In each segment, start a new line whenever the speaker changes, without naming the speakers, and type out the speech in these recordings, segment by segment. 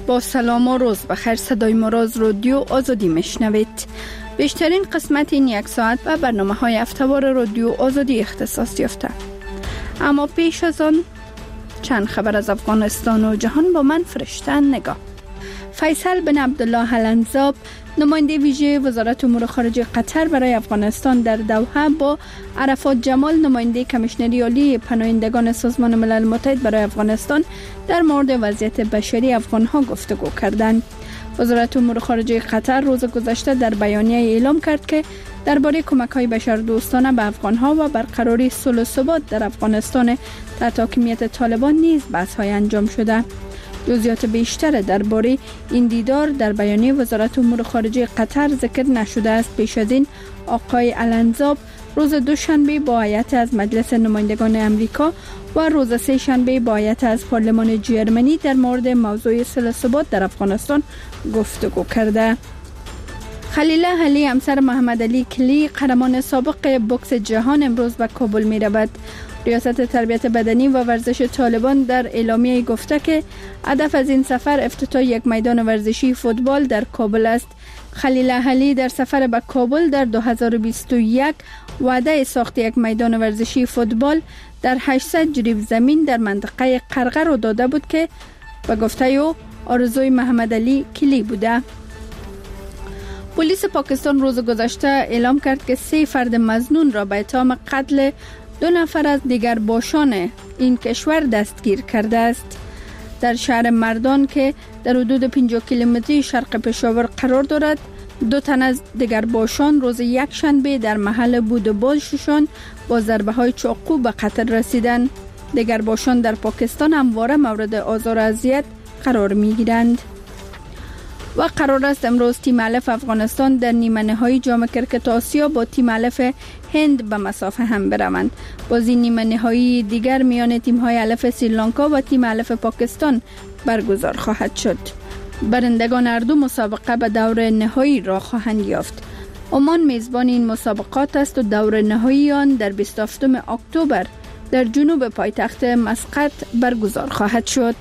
با سلام و روز بخیر. صدای ما را از رادیو آزادی میشنوید. بیشترین قسمت این یک ساعت و برنامه‌های هفته‌وار رادیو آزادی اختصاص یافته. اما پیش از آن چند خبر از افغانستان و جهان با من فرشته نگاه. فیصل بن عبدالله الانزاب، نماینده ویژه وزارت امور خارجه قطر برای افغانستان در دوحه، با عرفات جمال، نماینده کمیشنری عالی پناهندگان سازمان ملل متحد برای افغانستان، در مورد وضعیت بشری افغانها گفتگو کردند. وزارت امور خارجه قطر روز گذشته در بیانیه اعلام کرد که درباره کمک‌های بشردوستانه به افغانها و برقراری صلح و ثبات در افغانستان تحت حاکمیت طالبان نیز بحث‌های انجام شده. جزئیات بیشتر درباره این دیدار در بیانیه وزارت امور خارجه قطر ذکر نشده است. پیش از این آقای الانزاب روز دوشنبه با هیئت از مجلس نمایندگان امریکا و روز سه شنبه با هیئت از پارلمان جرمنی در مورد موضوع صلح و ثبات در افغانستان گفتگو کرده. خلیله علی، همسر محمد علی کلی، قهرمان سابق بوکس جهان، امروز به کابل می رود. ریاست تربیت بدنی و ورزش طالبان در اعلامیه گفته که هدف از این سفر افتتاح یک میدان ورزشی فوتبال در کابل است. خلیله علی در سفر به کابل در 2021 وعده ساخت یک میدان ورزشی فوتبال در 800 جریب زمین در منطقه قرقر را داده بود که به گفته او آرزوی محمد علی کلی بوده. پلیس پاکستان روز گذشته اعلام کرد که 3 فرد مظنون را به اتهام قتل 2 نفر از دیگر باشان این کشور دستگیر کرده است. در شهر مردان که در حدود 50 کیلومتری شرق پشاور قرار دارد، 2 تن از دیگر باشان روز یک شنبه در محل بودبازشان با ضربه‌های چاقو به قتل رسیدند. دیگر باشان در پاکستان همواره مورد آزار و اذیت قرار می‌گیرند. و قرار است امروز تیم الف افغانستان در نیمه نهایی جام کرکت آسیا با تیم الف هند به مسافه هم بروند. بازی نیمه نهایی دیگر میان تیم های الف سریلانکا و تیم الف پاکستان برگزار خواهد شد. برندگان هر دو مسابقه به دور نهایی راه خواهند یافت. عمان میزبان این مسابقات است و دور نهایی آن در 27 اکتبر در جنوب پایتخت مسقط برگزار خواهد شد.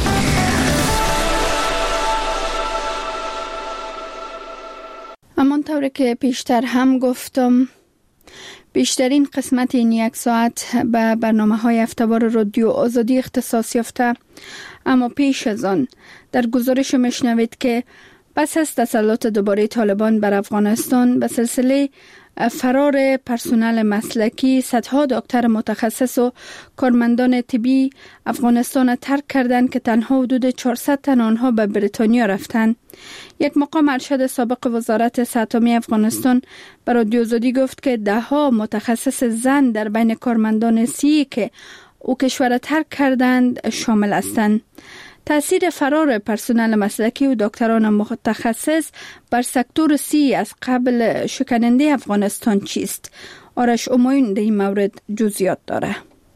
همانطور که پیشتر هم گفتم، بیشترین قسمت این یک ساعت به برنامه‌های هفته‌وار رادیو آزادی اختصاص یافته. اما پیش از آن در گزارش میشنوید که پس از تسلط دوباره طالبان بر افغانستان به سلسله فرار پرسنل مسلکی، صدها دکتر متخصص و کارمندان طبی افغانستان ترک کردند که تنها حدود 400 تن آنها به بریتانیا رفتند. یک مقام ارشد سابق وزارت صحت عامه افغانستان به رادیو آزادی گفت که 10 متخصص زن در بین کارمندان سی که او کشور ترک کردند شامل هستند. تأثیر فرار پرسنل مسلکی و دکتران متخصص بر سکتور سی از قبل شکننده افغانستان چیست؟ آرش امایون در این مورد جزئیات داره.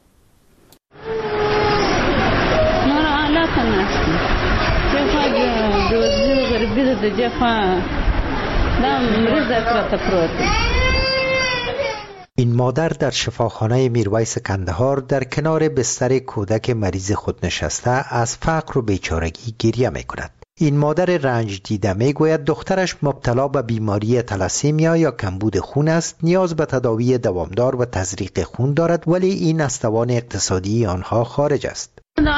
این مادر در شفاخانه میرویس کندهار در کنار بستر کودک مریض خود نشسته از فقر و بیچارگی گریه می کند. این مادر رنج دیده می گوید دخترش مبتلا به بیماری تلاسیمیا یا کمبود خون است، نیاز به تداوی دوامدار و تزریق خون دارد، ولی این از توان اقتصادی آنها خارج است.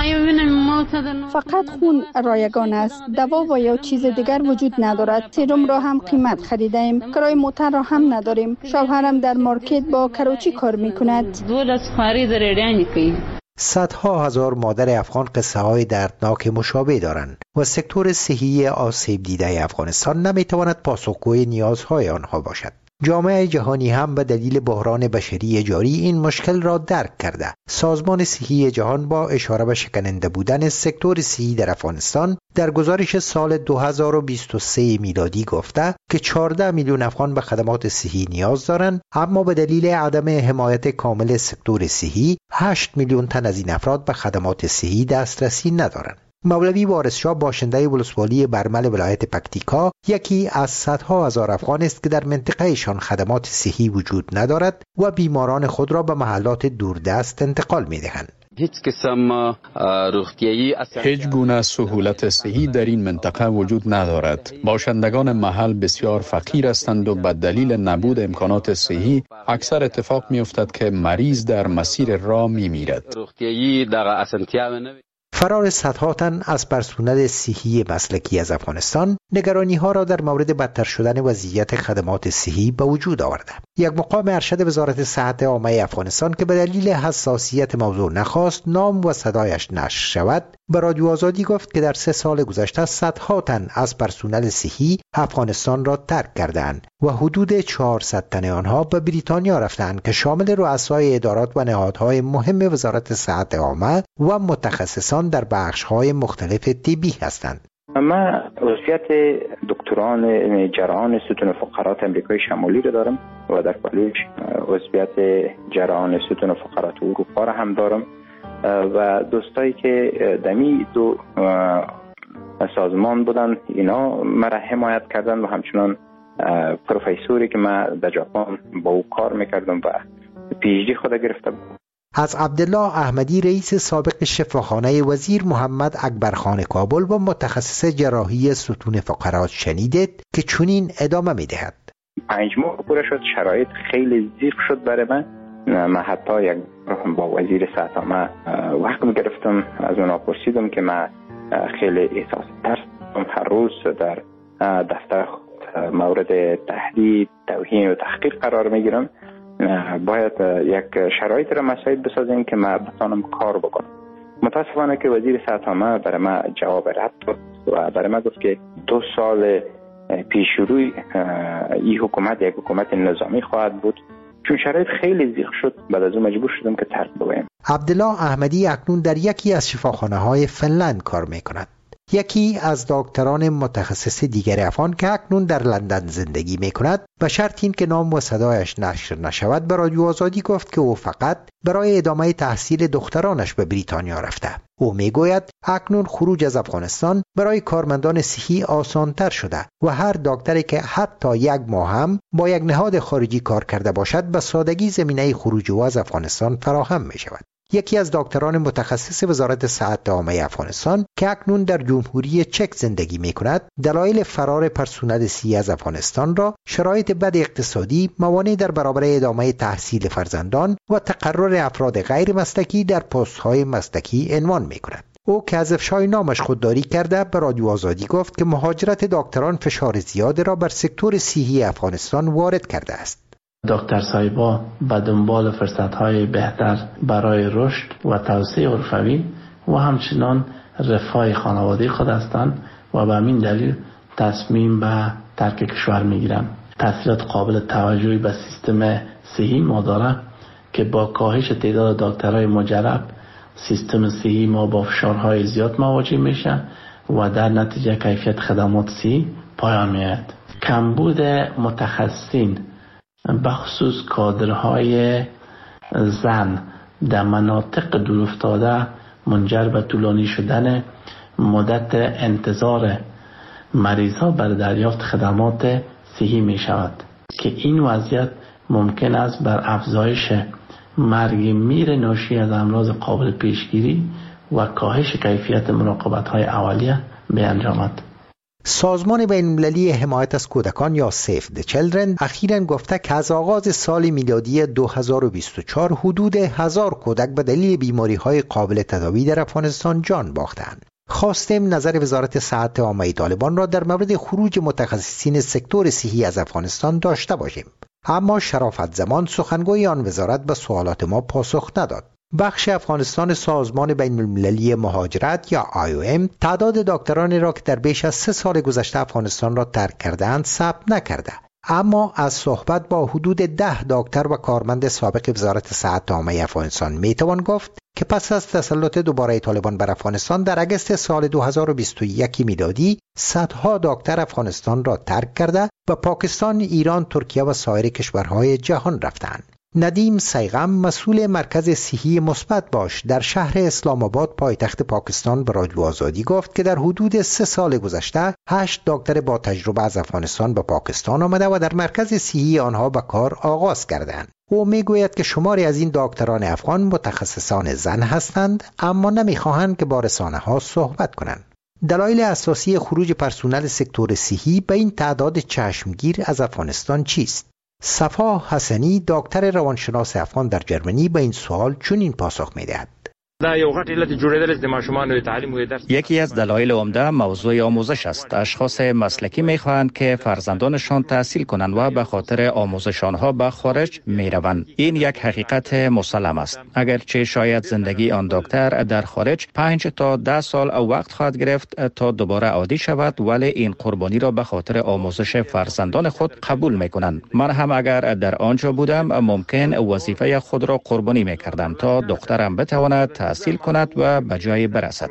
فقط خون رایگان است. دوا و یا چیز دیگر وجود ندارد. سرم را هم قیمت خریدیم. کرای موتر را هم نداریم. شوهرم در مارکت با کراچی کار میکند.
صدها هزار مادر افغان قصه های دردناک مشابه دارند و سکتور صحی آسیب دیده افغانستان نمیتواند پاسخگوی نیازهای آنها باشد. جامعه جهانی هم به دلیل بحران بشری جاری این مشکل را درک کرده. سازمان صحی جهان با اشاره به شکننده بودن سکتور صحی در افغانستان در گزارش سال 2023 میلادی گفته که 14 میلیون افغان به خدمات صحی نیاز دارند، اما به دلیل عدم حمایت کامل سکتور صحی 8 میلیون تن از این افراد به خدمات صحی دسترسی ندارند. مولوی وارث شاه باشنده ولسوالی برمل ولایت پکتیکا یکی از صدها هزار افغان است که در منطقهشان خدمات صحی وجود ندارد و بیماران خود را به محلات دوردست انتقال می دهند.
هیچ گونه سهولت صحی در این منطقه وجود ندارد. باشندگان محل بسیار فقیر هستند و به دلیل نبود امکانات صحی اکثر اتفاق می افتد که مریض در مسیر راه می میرد.
فرار صدها تن از پرسنل صحی مسلکی از افغانستان نگرانی ها را در مورد بدتر شدن وضعیت خدمات صحی به وجود آورده. یک مقام ارشد وزارت صحت عامه افغانستان که به دلیل حساسیت موضوع نخواست نام و صدایش نشر شود به رادیو آزادی گفت که در 3 سال گذشته صدها تن از پرسنل صحی افغانستان را ترک کردند و حدود 400 تن آنها به بریتانیا رفتند که شامل رؤسای ادارات و نهادهای مهم وزارت صحت عامه و متخصصان در بخش‌های مختلف طبی هستند.
من عضویت دکتران جراحان ستون فقرات امریکای شمالی را دارم و در کالج عضویت جراحان ستون فقرات اروپا را هم دارم و دوستایی که دمی دو سازمان بودن اینا مرا حمایت کردن و همچنان پروفسوری که من در ژاپن با او کار میکردم و پی اچ دی خود گرفته بودم.
از عبدالله احمدی رئیس سابق شفاخانه وزیر محمد اکبرخان کابل و متخصص جراحی ستون فقرات شنیدید که چنین ادامه میدهد.
5 ماه پوره شد، شرایط خیلی ضیق شد برای من حتی یک با وزیر صحت عامه وقت گرفتم، از اونا پرسیدم که من خیلی احساس ترس هر روز در دفتر مورد تهدید، توهین و تحقیر قرار میگیرم. باید یک شرایط را مساعد بسازیم که من بتانم کار بکنم. متاسفانه که وزیر صحت عامه برای من جواب رد داد و برای من گفت که 2 سال پیش روی این حکومت یک حکومت نظامی خواهد بود. چون شرایط خیلی ضیق شد بعد از اون مجبور شدم که ترک بگویم.
عبدالله احمدی اکنون در یکی از شفاخانه‌های فنلند کار می‌کند. یکی از دکتران متخصص دیگر افغان که اکنون در لندن زندگی می‌کند به شرط این که نام و صدایش نشر نشود به رادیو آزادی گفت که او فقط برای ادامه تحصیل دخترانش به بریتانیا رفته. او میگوید اکنون خروج از افغانستان برای کارمندان صحی آسانتر شده و هر دکتری که حتی 1 ماه هم با یک نهاد خارجی کار کرده باشد به سادگی زمینه خروج او از افغانستان فراهم می شود. یکی از دکتران متخصص وزارت صحت عامه افغانستان که اکنون در جمهوری چک زندگی می کند دلایل فرار پرسنل صحی از افغانستان را شرایط بد اقتصادی، موانع در برابر ادامه تحصیل فرزندان و تقرر افراد غیر مسلکی در پست‌های مسلکی عنوان می کند. او که از افشای نامش خودداری کرده به رادیو آزادی گفت که مهاجرت دکتران فشار زیاد را بر سکتور صحی افغانستان وارد کرده است.
دکتر صاحبا به دنبال فرصت‌های بهتر برای رشد و توسعه حرفوی و همچنان رفاه خانوادگی خود هستند و به همین دلیل تصمیم به ترک کشور می‌گیرند. تأثیرات قابل توجهی به سیستم صحی ما داره که با کاهش تعداد دکترای مجرب سیستم صحی ما با فشارهای زیاد مواجه میشه و در نتیجه کیفیت خدمات صحی پایان میاد. کمبود متخصصین بخصوص کادرهای زن در مناطق دورافتاده منجر به طولانی شدن مدت انتظار مریض ها برای دریافت خدمات صحی می شود که این وضعیت ممکن است بر افزایش مرگ میر ناشی از امراض قابل پیشگیری و کاهش کیفیت مراقبت های اولیه بیانجامد.
سازمان بین‌المللی حمایت از کودکان یا سیف د چیلدرن اخیراً گفته که از آغاز سال میلادی 2024 حدود 1000 کودک به دلیل بیماری‌های قابل تداوی در افغانستان جان باختند. خواستیم نظر وزارت صحت عامه طالبان را در مورد خروج متخصصین سکتور صحی از افغانستان داشته باشیم، اما شرافت زمان سخنگوی آن وزارت به سوالات ما پاسخ نداد. بخش افغانستان سازمان بین‌المللی مهاجرت یا IOM تعداد دکترانی را که در بیش از 3 سال گذشته افغانستان را ترک کردند ثبت نکرده، اما از صحبت با حدود 10 دکتر و کارمند سابق وزارت صحت عامه افغانستان میتوان گفت که پس از تسلط دوباره طالبان بر افغانستان در اگست سال 2021 میلادی صدها دکتر افغانستان را ترک کرده و پاکستان، ایران، ترکیه و سایر کشورهای جهان رفتند. ندیم سیغم مسئول مرکز صحی مثبت باش در شهر اسلام آباد پایتخت پاکستان به رادیو آزادی گفت که در حدود 3 سال گذشته 8 دکتر با تجربه از افغانستان به پاکستان آمده و در مرکز صحی آنها به کار آغاز کردند. او میگوید که شماری از این دکتران افغان متخصصان زن هستند اما نمیخواهند که با رسانه‌ها صحبت کنند. دلایل اساسی خروج پرسنل سکتور صحی به این تعداد چشمگیر از افغانستان چیست؟ صفا حسنی دکتر روانشناس افغان در جرمنی به این سوال چنین پاسخ می‌دهد.
یکی از دلایل عمده موضوع آموزش است. اشخاص مسلکی می‌خواهند که فرزندانشان تحصیل کنند و به خاطر آموزش آنها به خارج می‌روند. این یک حقیقت مسلم است. اگرچه شاید زندگی آن دکتر در خارج 5 تا 10 سال وقت خواهد گرفت تا دوباره عادی شود، ولی این قربانی را به خاطر آموزش فرزندان خود قبول می‌کنند. من هم اگر در آنجا بودم ممکن وظیفه خود را قربانی می‌کردم تا دخترم بتواند تحصیل کند و به جای برسد.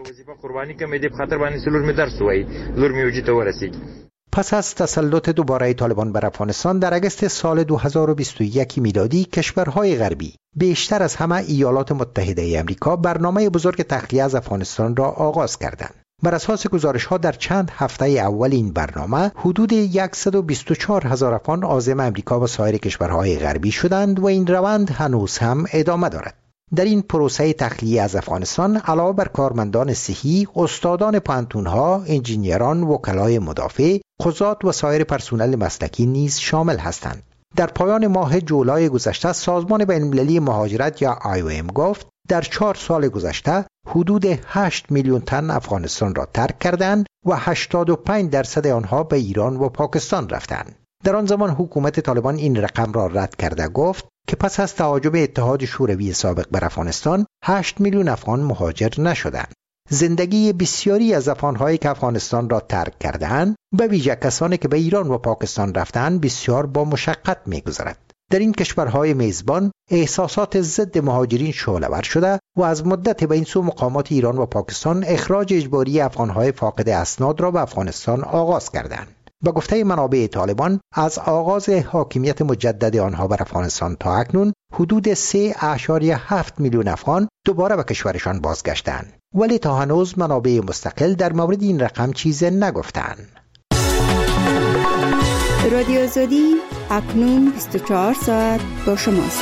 پس از تسلط دوباره طالبان بر افغانستان در اگست سال 2021 میلادی، کشورهای غربی بیشتر از همه ایالات متحده امریکا برنامه بزرگ تخلیه از افغانستان را آغاز کردند. بر اساس گزارش‌ها در چند هفته اول این برنامه حدود 124,000 افغان عازم امریکا و سایر کشورهای غربی شدند و این روند هنوز هم ادامه دارد. در این پروسه تخلیه از افغانستان علاوه بر کارمندان صحی، استادان پوهنتون‌ها، انجینیران، وکلای مدافع، قضات و سایر پرسنل مسلکی نیز شامل هستند. در پایان ماه جولای گذشته سازمان بین‌المللی مهاجرت یا IOM گفت در 4 سال گذشته حدود 8 میلیون تن افغانستان را ترک کردند و 85% آنها به ایران و پاکستان رفتند. در آن زمان حکومت طالبان این رقم را رد کرده گفت که پس از تعاجب اتحاد شوروی سابق بر افغانستان 8 میلیون افغان مهاجر نشدند. زندگی بسیاری از افغان‌هایی که افغانستان را ترک کردند، به ویژه کسانی که به ایران و پاکستان رفتند، بسیار با مشقت می‌گذرد. در این کشورهای میزبان احساسات ضد مهاجرین شعله‌ور شده و از مدت به این سو مقامات ایران و پاکستان اخراج اجباری افغان‌های فاقد اسناد را به افغانستان آغاز کردند. به گفته منابع طالبان از آغاز حاکمیت مجدد آنها بر افغانستان تا اکنون حدود 3.7 میلیون افغان دوباره به کشورشان بازگشتند، ولی تا هنوز منابع مستقل در مورد این رقم چیزی نگفتند.
رادیو آزادی اکنون 24 ساعت با شماست.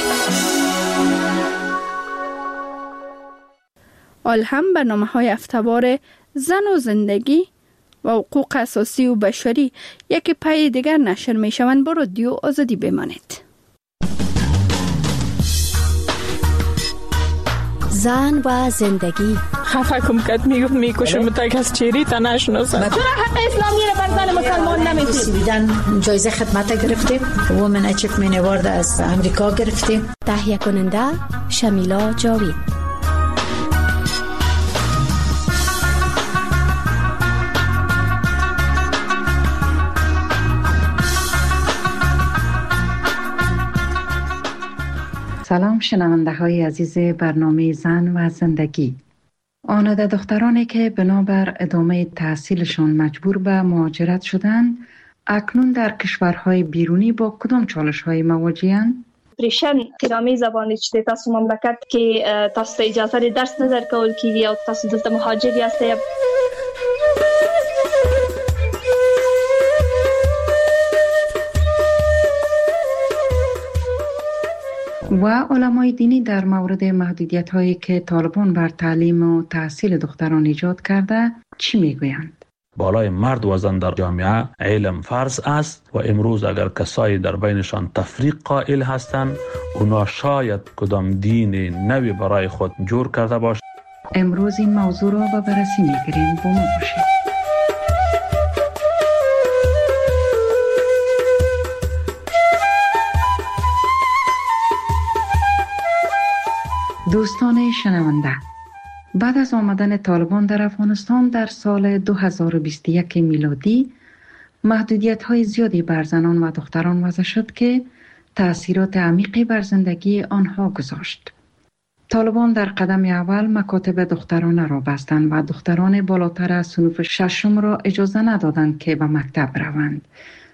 الهم برنامه‌های هفته‌وار زن و زندگی و حقوق اساسی و بشری یک پای دیگر نشر می شوند. با رادیو آزادی بمانید.
زن و زندگی.
خفه کم کت میکشم تا کس چیری تا نشناسم. چرا حق اسلامی را بر زن مسلمان نمیدید؟
سویدن جایزه خدمت گرفتیم، وومن اچیومنت اوارد از امریکا گرفتیم. تهیه کننده شمیلا جاوید.
سلام شنونده های عزیز برنامه زن و زندگی. آناده دخترانی که بنابر ادامه تحصیلشان مجبور به مهاجرت شدند، اکنون در کشورهای بیرونی با کدام چالش های مواجه‌اند؟
پریشن تیرامی زبانی چه تاسو مملکت که تاسو اجازه درس نظر کول کیږي او تاسو دلته مهاجر یاستئ.
و علمای دینی در مورد محدودیت هایی که طالبان بر تعلیم و تحصیل دختران ایجاد کرده چی میگویند؟
بالای مرد و زن در جامعه علم فرض است و امروز اگر کسایی در بینشان تفریق قائل هستند، اونا شاید کدام دین نوی برای خود جور کرده باشند.
امروز این موضوع را به بررسی میگیریم. با ما باشید. دوستان شنونده، بعد از آمدن طالبان در افغانستان در سال 2021 میلادی محدودیت‌های زیادی بر زنان و دختران وضع شد که تأثیرات عمیقی بر زندگی آنها گذاشت. طالبان در قدم اول مکاتب دخترانه را بستند و دختران بالاتر از صنف ششم را اجازه ندادند که به مکتب روند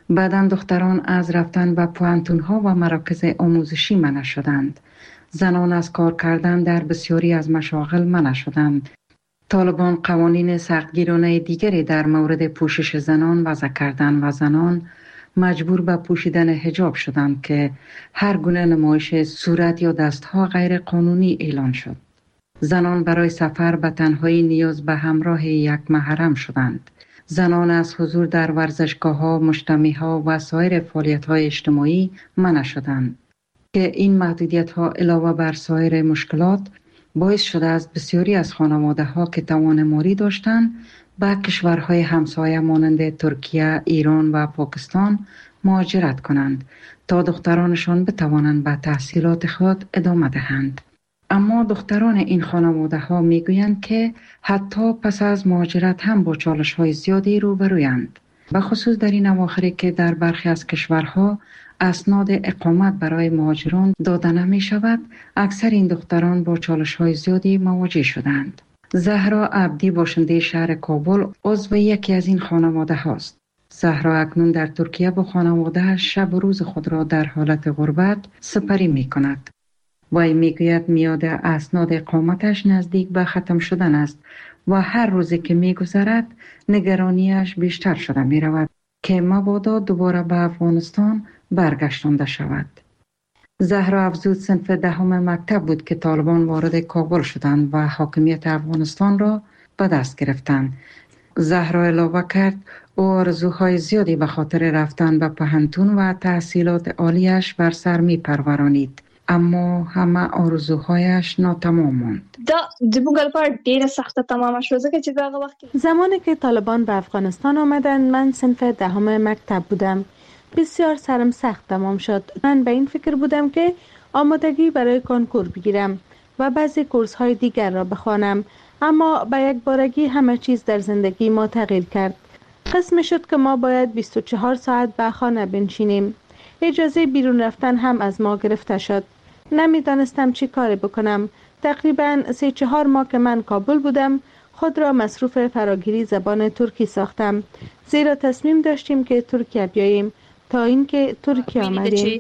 بعداً دختران از رفتن به پوهنتون‌ها و مراکز آموزشی منع شدند. زنان از کار کردن در بسیاری از مشاغل منع شدند. طالبان قوانین سختگیرانه دیگری در مورد پوشش زنان وضع کردند و زنان مجبور به پوشیدن حجاب شدند که هر گونه نمایش صورت یا دستها غیر قانونی اعلان شد. زنان برای سفر به تنهایی نیاز به همراه یک محرم شدند. زنان از حضور در ورزشگاه‌ها، مجتمع‌ها و سایر فعالیت‌های اجتماعی منع شدند که این محدودیت‌ها علاوه بر سایر مشکلات باعث شده است بسیاری از خانواده‌ها که توان مالی داشتند به کشورهای همسایه مانند ترکیه، ایران و پاکستان مهاجرت کنند تا دخترانشان بتوانند به تحصیلات خود ادامه دهند. اما دختران این خانواده‌ها میگویند که حتی پس از مهاجرت هم با چالش‌های زیادی روبرویند. به خصوص در این اواخری که در برخی از کشورها اسناد اقامت برای مهاجران داده نمی شود، اکثر این دختران با چالش‌های زیادی مواجه شدند. زهرا عبدی باشنده شهر کابل عضو یکی از این خانواده هاست. زهرا اکنون در ترکیه با خانواده شب و روز خود را در حالت غربت سپری می کند. وی میگوید میاد اسناد اقامتش نزدیک به ختم شدن است و هر روزی که میگذرد نگرانیش بیشتر شده می رود که مبادا دوباره به افغانستان برگشتانده شود. زهرا افزود صنف دهم مکتب بود که طالبان وارد کابل شدند و حاکمیت افغانستان را به دست گرفتند. زهرا علاوه کرد او آرزوهای زیادی به خاطر رفتن به پوهنتون و تحصیلات عالیش بر سر می پرورانید، اما همه آرزوهایش ناتمام ماند.
زمانی که طالبان به افغانستان آمدند من صنف دهم مکتب بودم. بسیار سرم سخت تمام شد. من به این فکر بودم که آمادگی برای کنکور بگیرم و بعضی کورس های دیگر را بخوانم، اما به یک بارگی همه چیز در زندگی ما تغییر کرد. قسم شد که ما باید 24 ساعت به خانه بنشینیم. اجازه بیرون رفتن هم از ما گرفته شد. نمیدانستم چی کاری بکنم. تقریباً 3-4 ماه که من کابل بودم خود را مصروف فراگیری زبان ترکی ساختم، زیرا تصمیم داشتیم که ترکیه بیاییم. تا اینکه ترکیه آمدیم.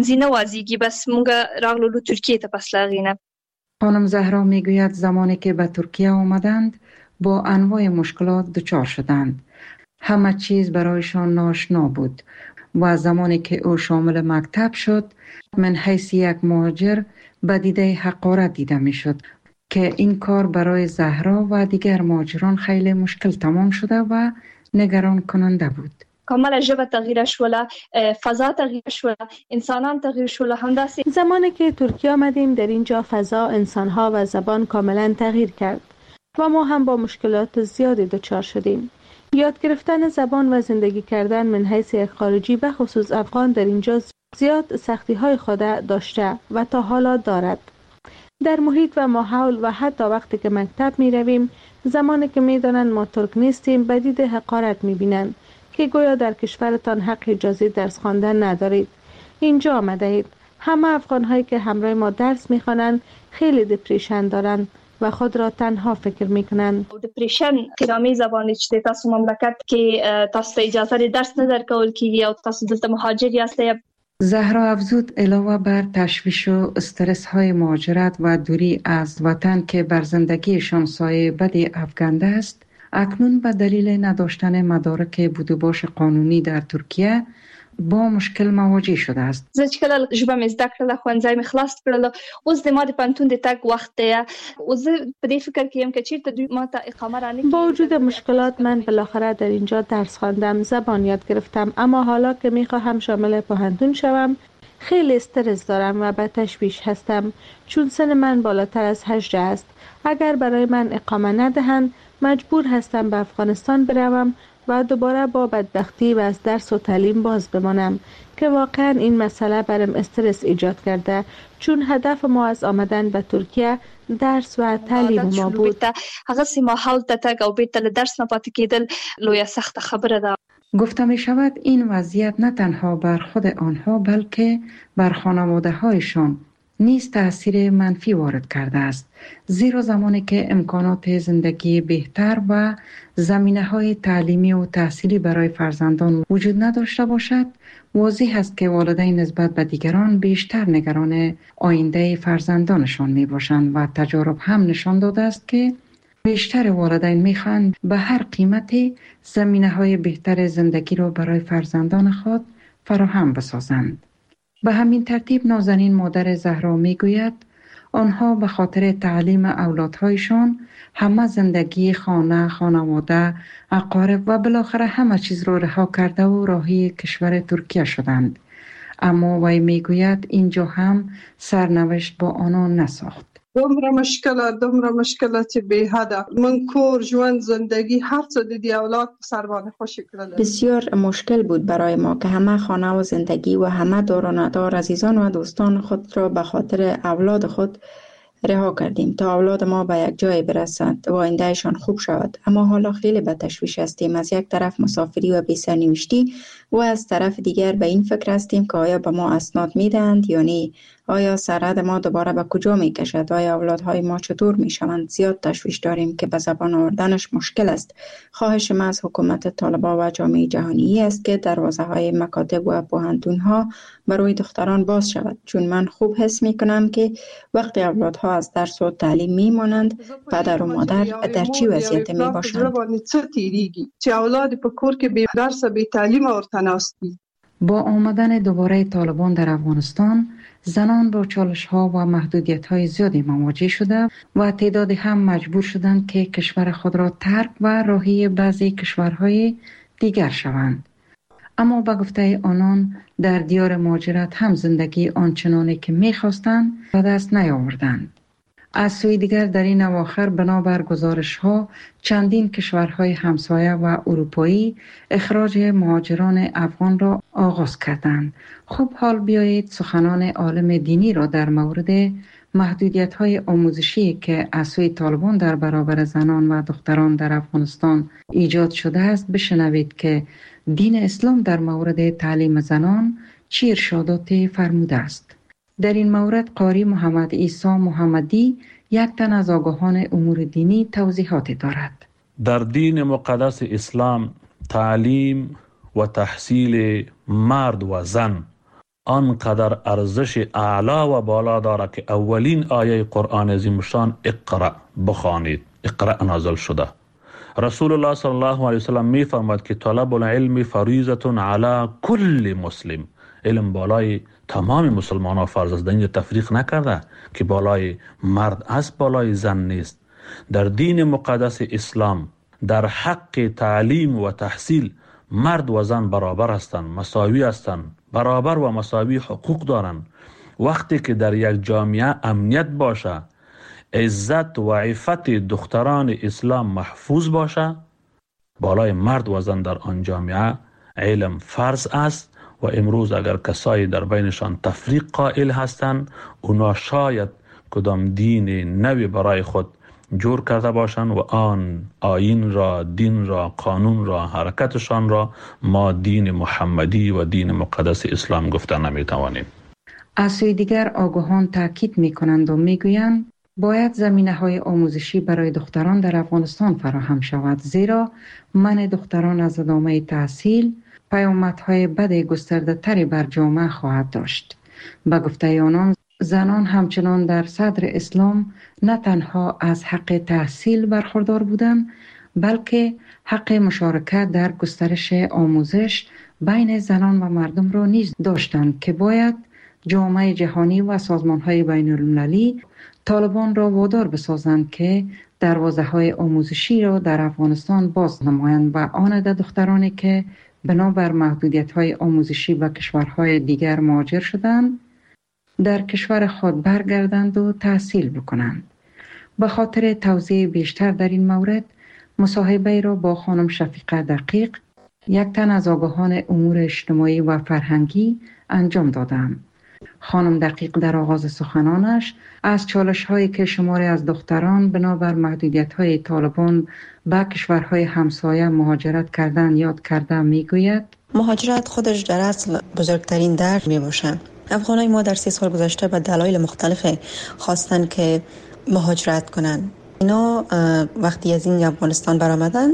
خانم زهرا میگوید زمانی که به ترکیه آمدند با انواع مشکلات دچار شدند. همه چیز برایشان ناآشنا بود و زمانی که او شامل مکتب شد من حیث یک مهاجر به دیده حقارت دیده می شد که این کار برای زهرا و دیگر مهاجران خیلی مشکل تمام شده و نگران کننده بود.
کاملا ژبه تغییر شوله، فضا تغییر شوله، انسانان تغییر شوله. همداسي
زمانی که ترکیه آمدیم در اینجا فضا، انسانها و زبان کاملا تغییر کرد و ما هم با مشکلات زیادی دچار شدیم. یاد گرفتن زبان و زندگی کردن من حیث یک خارجی به خصوص افغان در اینجا زیاد سختی های خود داشته و تا حالا دارد. در محیط و ماحول و حتی وقتی که مکتب می رویم، زمانی که می دانند ما ترک نیستیم به دید حقارت می بینند که گویا در کشورتان حق اجازه درس خواندن ندارید. اینجا آمده اید. همه افغان هایی که همراه ما درس می خوانند خیلی دپریشن دارند و خود را تنها فکر می کنند.
دپریشن تیرامی زبانی چه تاسو مملکت که تاسو اجازه درس ندرکول کیږي او تاسو دلته مهاجر یاست.
زهرا افزود علاوه بر تشویش و استرس های مهاجرت و دوری از وطن که بر زندگیشان سایه بدی افکنده است، اکنون به دلیل نداشتن مدارک بودوباش قانونی در ترکیه با مشکل مواجه شده است.
زه چې کله ژبه مې زده کړله، ښوونځی مې خلاص کړله، اوس د ما د پوهنتون د تګ وخت دی. اوس زه په دې فکر کې یم که چیرته دوی ما ته اقامه رانکړي.
با وجود مشکلات من بالاخره در اینجا درس خواندم، زبان یاد گرفتم، اما حالا که میخواهم شامل پوهنتون شوم خیلی استرس دارم و به تشویش هستم، چون سن من بالاتر از 18 است. اگر برای من اقامه ندهند مجبور هستم به افغانستان بروم و دوباره با بدبختی و از درس و تعلیم باز بمانم که واقعا این مسئله برم استرس ایجاد کرده، چون هدف ما از آمدن به ترکیه درس و تعلیم ما بود.
هغه سیمه حال ته تک او بیت له درس نه پاتې کېدل لویه سخت خبره ده.
گفته می شود این وضعیت نه تنها بر خود آنها بلکه بر خانواده هایشان نیز تأثیر منفی وارد کرده است، زیرا زمانی که امکانات زندگی بهتر و زمینه‌های تعلیمی و تحصیلی برای فرزندان وجود نداشته باشد، واضح است که والدین نسبت به دیگران بیشتر نگران آینده فرزندانشان می باشند و تجارب هم نشان داده است که بیشتر والدین میخواهند به هر قیمتی زمینه‌های بهتر زندگی را برای فرزندان خود فراهم بسازند. به همین ترتیب نازنین مادر زهرا میگوید آنها به خاطر تعلیم اولادهایشان همه زندگی خانه، خانواده، اقارب و بالاخره همه چیز را رها کرده و راهی کشور ترکیه شدند. اما وی میگوید اینجا هم سرنوشت با آنان نساخت.
دومره مشکلات به حد من کور ژوند زندگی هر څه د اولاد سربانه خوشی کړل.
بسیار مشکل بود برای ما که همه خانه و زندگی و همه دار و ندار عزیزان و دوستان خود را به خاطر اولاد خود رها کردیم تا اولاد ما به یک جای برسد و آیندهشان خوب شود. اما حالا خیلی به تشویش هستیم، از یک طرف مسافری و بی سرنوشتی و از طرف دیگر به این فکر هستیم که آیا به ما اسناد میدهند یا نه، آیا سرحد ما دوباره به کجا می کشد، آیا اولادهای ما چطور می شوند. زیاد تشویش داریم که به زبان آوردنش مشکل است. خواهش ما از حکومت طالبان و جامعه جهانی است که دروازه های مکاتب و پوهنتون ها برای دختران باز شود، چون من خوب حس می کنم که وقتی اولادها از درس و تعلیم می مانند، پدر و مادر در چی وضعیت می باشند.
چه اولاد په کور کې به درس به تعلیم ورتناستی.
با آمدن دوباره طالبان در افغانستان، زنان با چالش‌ها و محدودیت‌های زیادی مواجه شده و تعدادی هم مجبور شدند که کشور خود را ترک و راهی بعضی کشورهای دیگر شوند. اما به گفته آنان در دیار مهاجرت هم زندگی آنچنانی که می‌خواستند به دست نیاوردند. از سوی دیگر در این اواخر بنابر گزارش‌ها چندین کشورهای همسایه و اروپایی اخراج مهاجران افغان را آغاز کردند. خب حال بیایید سخنان عالم دینی را در مورد محدودیت‌های آموزشی که از سوی طالبان در برابر زنان و دختران در افغانستان ایجاد شده است بشنوید که دین اسلام در مورد تعلیم زنان چه ارشاداتی فرموده است. در این مورد قاری محمد عیسی محمدی یک تن از آگاهان امور دینی توضیحاتی دارد.
در دین مقدس اسلام تعلیم و تحصیل مرد و زن آنقدر ارزش اعلا و بالا دارد که اولین آیه قرآن عظیم شان اقرأ بخوانید. اقرأ نازل شده. رسول الله صلی الله علیه وسلم می فرماید که طلب العلم فریضه علی کل مسلم. علم بالای تمام مسلمان ها فرض است. در اینجا تفریق نکرده که بالای مرد است بالای زن نیست. در دین مقدس اسلام در حق تعلیم و تحصیل مرد و زن برابر هستند، مساوی هستند، برابر و مساوی حقوق دارند. وقتی که در یک جامعه امنیت باشه، عزت و عفت دختران اسلام محفوظ باشه، بالای مرد و زن در آن جامعه علم فرض است. و امروز اگر کسایی در بینشان تفریق قائل هستند، اونا شاید کدام دین نوی برای خود جور کرده باشند و آن آیین را، دین را، قانون را، حرکتشان را ما دین محمدی و دین مقدس اسلام گفته نمیتوانیم.
از سوی دیگر آگاهان تاکید میکنند و میگویند باید زمینه‌های آموزشی برای دختران در افغانستان فراهم شود، زیرا منع دختران از ادامه تحصیل پیامدهای بد گسترده تری بر جامعه خواهد داشت. به گفته آنان زنان همچنان در صدر اسلام نه تنها از حق تحصیل برخوردار بودند، بلکه حق مشارکت در گسترش آموزش بین زنان و مردم را نیز داشتند که باید جامعه جهانی و سازمان‌های بین‌المللی طالبان را وادار بسازند که دروازه‌های آموزشی را در افغانستان باز نمایند و آن دخترانی که بنابر محدودیت‌های آموزشی و کشورهای دیگر مهاجر شدند در کشور خود برگردند و تحصیل بکنند. به خاطر توضیح بیشتر در این مورد مصاحبه را با خانم شفیقه دقیق، یک تن از آگاهان امور اجتماعی و فرهنگی انجام دادم. خانم دقیق در آغاز سخنانش از چالش‌هایی که شماری از دختران بنابر محدودیت‌های طالبان به کشورهای همسایه مهاجرت کردن یاد کرده میگوید
مهاجرت خودش در اصل بزرگترین درد می باشد. افغانای ما در 3 سال گذشته به دلایل مختلف خواستن که مهاجرت کنن. اینا وقتی از این افغانستان برآمدن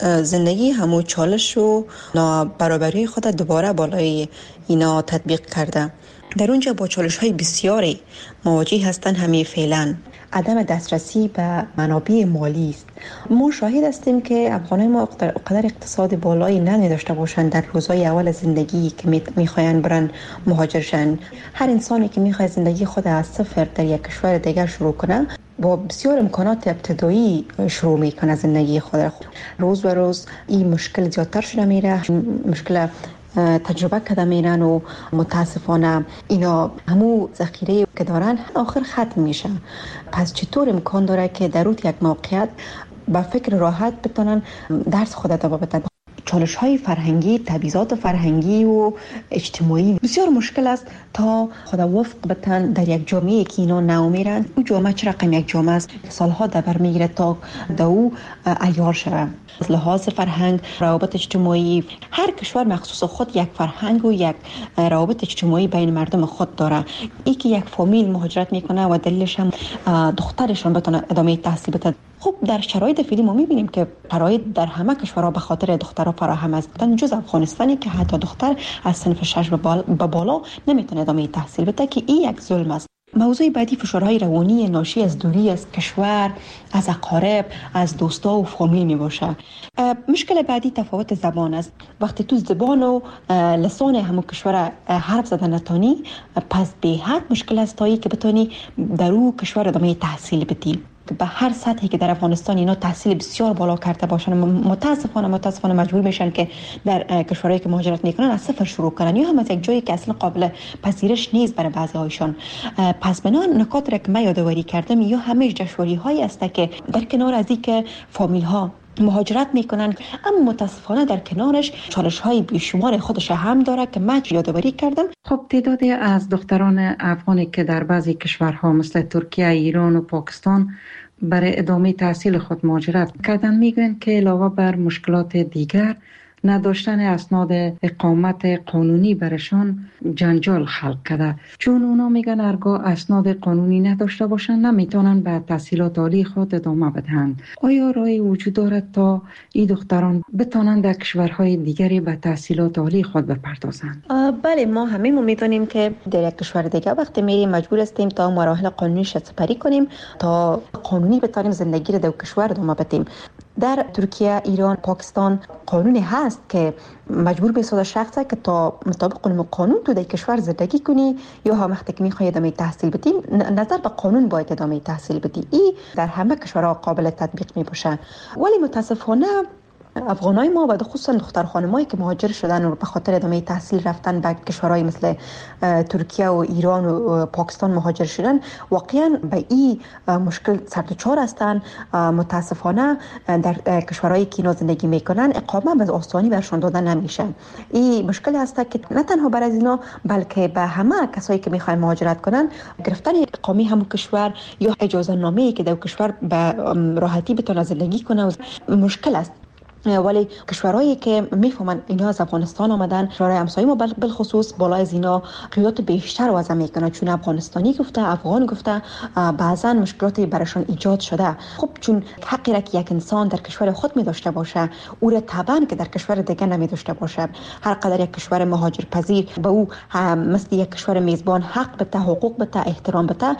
زندگی همو چالش و نابرابری خود دوباره بالای اینا تطبیق کرده. در اونجا با چالش‌های بسیاری مواجه هستند. همین فعلا عدم دسترسی به منابع مالی است. ما شاهد هستیم که افغانای ما قدر اقتصاد بالایی نداشته باشند در روزهای اول زندگی که میخواین برن مهاجر شن. هر انسانی که میخواد زندگی خود از صفر در یک کشور دیگر شروع کنه با بسیار امکانات ابتدایی شروع میکنه زندگی خود. روز به روز این مشکل زیادتر شده میره، مشکل تجربه کرده میرن و متاسفانه اینا همو ذخیره که دارن آخر ختم میشه. پس چطور امکان داره که در اون یک موقعیت با فکر راحت بتونن درس خود ادامه بدن؟ چالش‌های فرهنگی، تبعیضات فرهنگی و اجتماعی بسیار مشکل است تا خود وفق بتن در یک جامعه که اینا نو میرن. اون جامعه چه رقم یک جامعه است سالها دبر میگیره تا دو عیار شود. از لحاظ فرهنگ، روابط اجتماعی، هر کشور مخصوص خود یک فرهنگ و یک روابط اجتماعی بین مردم خود داره. ای که یک فامیل مهاجرت میکنه و دلیلش هم دخترشون بتونه ادامه تحصیل بده. خب در شرایط فعلی ما میبینیم که شرایط در همه کشورها به خاطر دخترها فراهم است، جز افغانستانی که حتی دختر از صنف 6 به بالا نمیتونه ادامه تحصیل بده که این یک ظلم است. موضوع بعدی فشارهای روانی ناشی از دوری از کشور، از اقارب، از دوستا و فامیل می باشه. مشکل بعدی تفاوت زبان است. وقتی تو زبان و لسان همون کشور حرف زدن نتانی، پس به حد مشکل است تایی که بتونی در اون کشور ادامه تحصیل بدی. به هر سطحی که در افغانستان اینا تحصیل بسیار بالا کرده باشن، متاسفانه مجبور میشن که در کشورهایی که مهاجرت میکنن از صفر شروع کنن یا هم از یک جایی که اصلا قابل پذیرش نیست برای بعضی هایشان. پس بنا نکات را که من یادآوری کردم یا همه دشواری هایی است که در کنار از این که فامیل ها مهاجرت میکنن، اما متاسفانه در کنارش چالش های بیشمار خودش هم داره که من یادآوری کردم.
خب تعدادی از دختران افغانی که در بعضی کشورها مثل ترکیه، ایران و پاکستان برای ادامه تحصیل خود مهاجرت کردن میگویند که علاوه بر مشکلات دیگر نداشتن اسناد اقامت قانونی برشان جنجال خلق کرده، چون اونا میگن هرگاه اسناد قانونی نداشته باشن نمیتونن به تحصیلات عالی خود ادامه بدن. آیا راهی وجود دارد تا این دختران بتونن در کشورهای دیگری به تحصیلات عالی خود بپردازند؟
بله، ما همه میدونیم که در یک کشور دیگه وقتی میریم مجبور هستیم تا مراحل قانونیش سپری کنیم تا قانونی بتونیم زندگی رو در کشور ادامه بدیم. در ترکیه، ایران، پاکستان قانونی هست که مجبور بسازه شخصه که تا مطابق قانون تو در کشور زندگی کنی یا هم وقتی که میخوای ادامه تحصیل بدی نظر به قانون باید ادامه تحصیل بدی. این در همه کشورها قابل تطبیق می باشه. ولی متاسفانه افغانای ما و خصوصا دختر خانمایی که مهاجر شدن و به خاطر ادامه تحصیل رفتن به کشورهای مثل ترکیه و ایران و پاکستان مهاجر شدن واقعا به این مشکل سردچار هستن. متاسفانه در کشورهایی که اینا زندگی میکنن اقامت به آسانی برشون داده نمیشه. این مشکل هست که نه تنها برای اینا بلکه به همه کسایی که میخوان مهاجرت کنن گرفتن اقامه همون کشور یا اجازه نامه‌ای که در کشور به راحتی بتونه زندگی کنه مشکل است. ولی کشورهایی که میفهمن اینا از افغانستان آمدن، کشورهای همسایه ما بالخصوص بالای از اینا قیودات بیشتر وضع میکنه، چون افغانستانی گفته، افغان گفته، بعضا مشکلاتی براشون ایجاد شده. خب چون حقی را که یک انسان در کشور خود می داشته باشه او را طبعا که در کشور دیگه نمی داشته باشه. هر قدر یک کشور مهاجر پذیر به او مثل یک کشور میزبان حق بده، حقوق بده، احترام بده.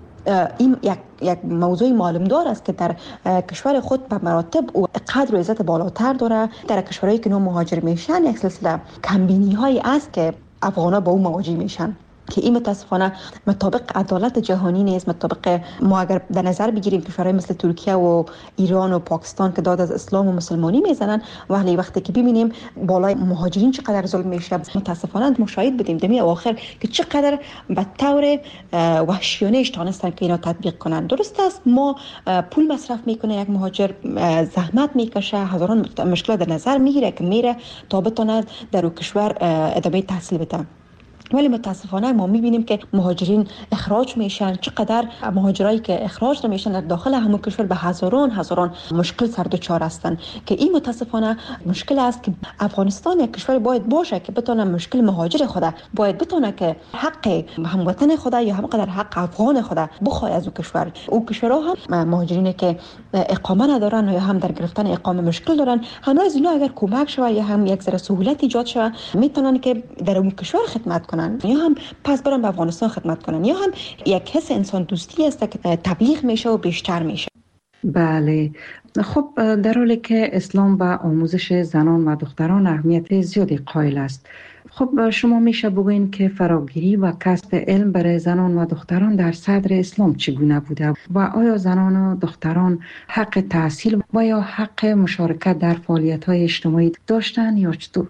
این یک موضوع معلومدار است که در کشور خود به مراتب و قدر و عزت بالاتر داره. در کشورهایی که نو مهاجر میشن یک سلسله کمبینی هایی است که افغانا با اون مواجه میشن که این متاسفانه مطابق عدالت جهانی نیست. مطابق ما اگر در نظر بگیریم کشورهای مثل ترکیه و ایران و پاکستان که داد از اسلام و مسلمانی میزنن، ولی وقتی که ببینیم بالای مهاجرین چقدر ظلم میشه متاسفانه مشاهد بودیم دمی اواخر که چقدر به طور وحشیانه تانستن که اینا تطبیق کنن. درست است ما پول مصرف میکنه یک مهاجر، زحمت میکشه، هزاران مشکلات در نظر میگیره که میره تا بتونه در اون کشور ادامه تحصیل بده. ولی متاسفانه ما میبینیم که مهاجرین اخراج میشن. چقدر مهاجرایی که اخراج نمیشن در داخل همون کشور به هزاران مشکل سر دچار هستند که این متاسفانه مشکل است که افغانستان یک کشور باید باشه که بتونه مشکل مهاجر خود باید بتونه که حق هموطن خود یا همقدر حق افغان خود بخواد از او کشورها هم مهاجرینی که اقامه ندارن یا هم در گرفتن اقامه مشکل دارن، همراه از اینا اگر کمک شود یا هم یک ذره سهولت ایجاد شود میتونن که در اون کشور خدمت کنن یا هم پس برن به افغانستان خدمت کنن یا هم یک حس انسان دوستی است که تبلیغ میشه و بیشتر میشه.
بله، خب در حالی که اسلام به آموزش زنان و دختران اهمیت زیادی قائل است، خب شما میشه بگوین که فراگیری و کسب علم برای زنان و دختران در صدر اسلام چگونه بوده و آیا زنان و دختران حق تحصیل و یا حق مشارکت در فعالیت‌های اجتماعی داشتن یا چطور؟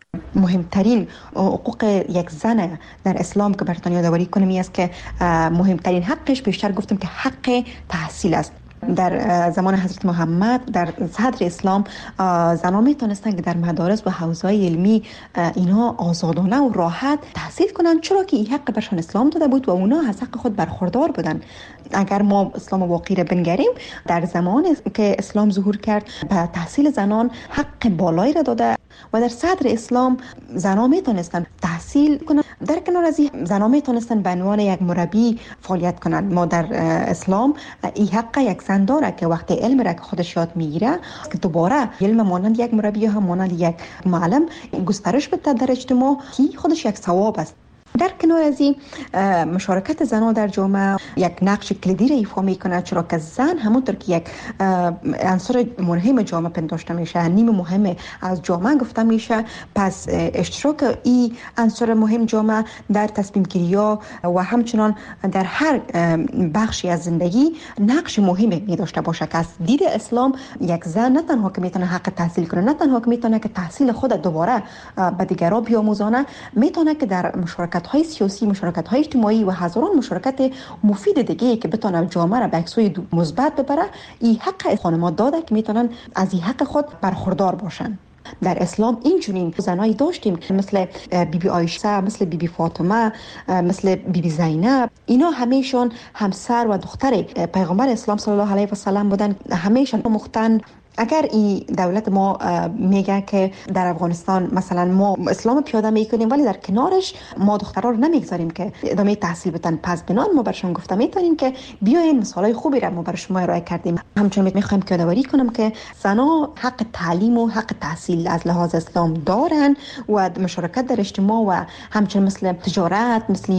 مهمترین حقوق یک زن در اسلام که براتون یادآوری کنم است که مهمترین حقش بیشتر گفتم که حق تحصیل است. در زمان حضرت محمد در صدر اسلام زنان میتونستن که در مدارس و حوزه‌های علمی اینها آزادانه و راحت تحصیل کنن، چرا که این حق برشان اسلام داده بود و اونا از حق خود برخوردار بودن. اگر ما اسلام واقعی را بنگریم، در زمانی که اسلام ظهور کرد به تحصیل زنان حق بالایی را داده و در صدر اسلام زنان میتونستن تحصیل کنن. در کنار از این زنان میتونستن به عنوان یک مربی فعالیت کنن. ما در اسلام این حق یک زن داره که وقتی علم را که خودش یاد میگیره که دوباره علم مانند یک مربی هم مانند یک معلم گسترش بده در اجتماع که خودش یک ثواب است. در کنار از این مشارکت زنان در جامعه یک نقش کلیدی را ایفا میکنه، چرا که زن همونطور که یک عنصر مهم جامعه پنداشته میشه، نیم مهم از جامعه گفته میشه، پس اشتراک این عنصر مهم جامعه در تصمیم گیری ها و همچنان در هر بخشی از زندگی نقش مهمی می داشته باشه که از دید اسلام یک زن نه تنها که میتونه حق تحصیل کنه، نه تنها که میتونه که تحصیل خود دوباره به دیگران بیاموزانه، میتونه که در مشارکت های سیاسی، مشارکت های اجتماعی و هزاران مشارکت مفید دیگه که بتونه جامعه را به سوی مثبت ببره، این حق خانم‌ها داده که میتونن از این حق خود برخوردار باشن. در اسلام اینجورین زنایی داشتیم مثل بیبی عایشه، مثل بیبی فاطمه، مثل بیبی زینب. اینا همیشون همسر و دختر پیغمبر اسلام صلی الله علیه و سلم بودن، همیشون مختن. اگر این دولت ما میگه که در افغانستان مثلا ما اسلام پیاده میکنیم ولی در کنارش ما دخترها رو نمیگذاریم که ادامه تحصیل بدن، پس بنان ما برشون گفته میتونیم که بیاین مثالای خوبی را ما بر شما ارائه کردیم. همچنین میخوایم که یادآوری کنم که زنان حق تعلیم و حق تحصیل از لحاظ اسلام دارن و مشارکت در اجتماع و همچنین مثل تجارت، مثل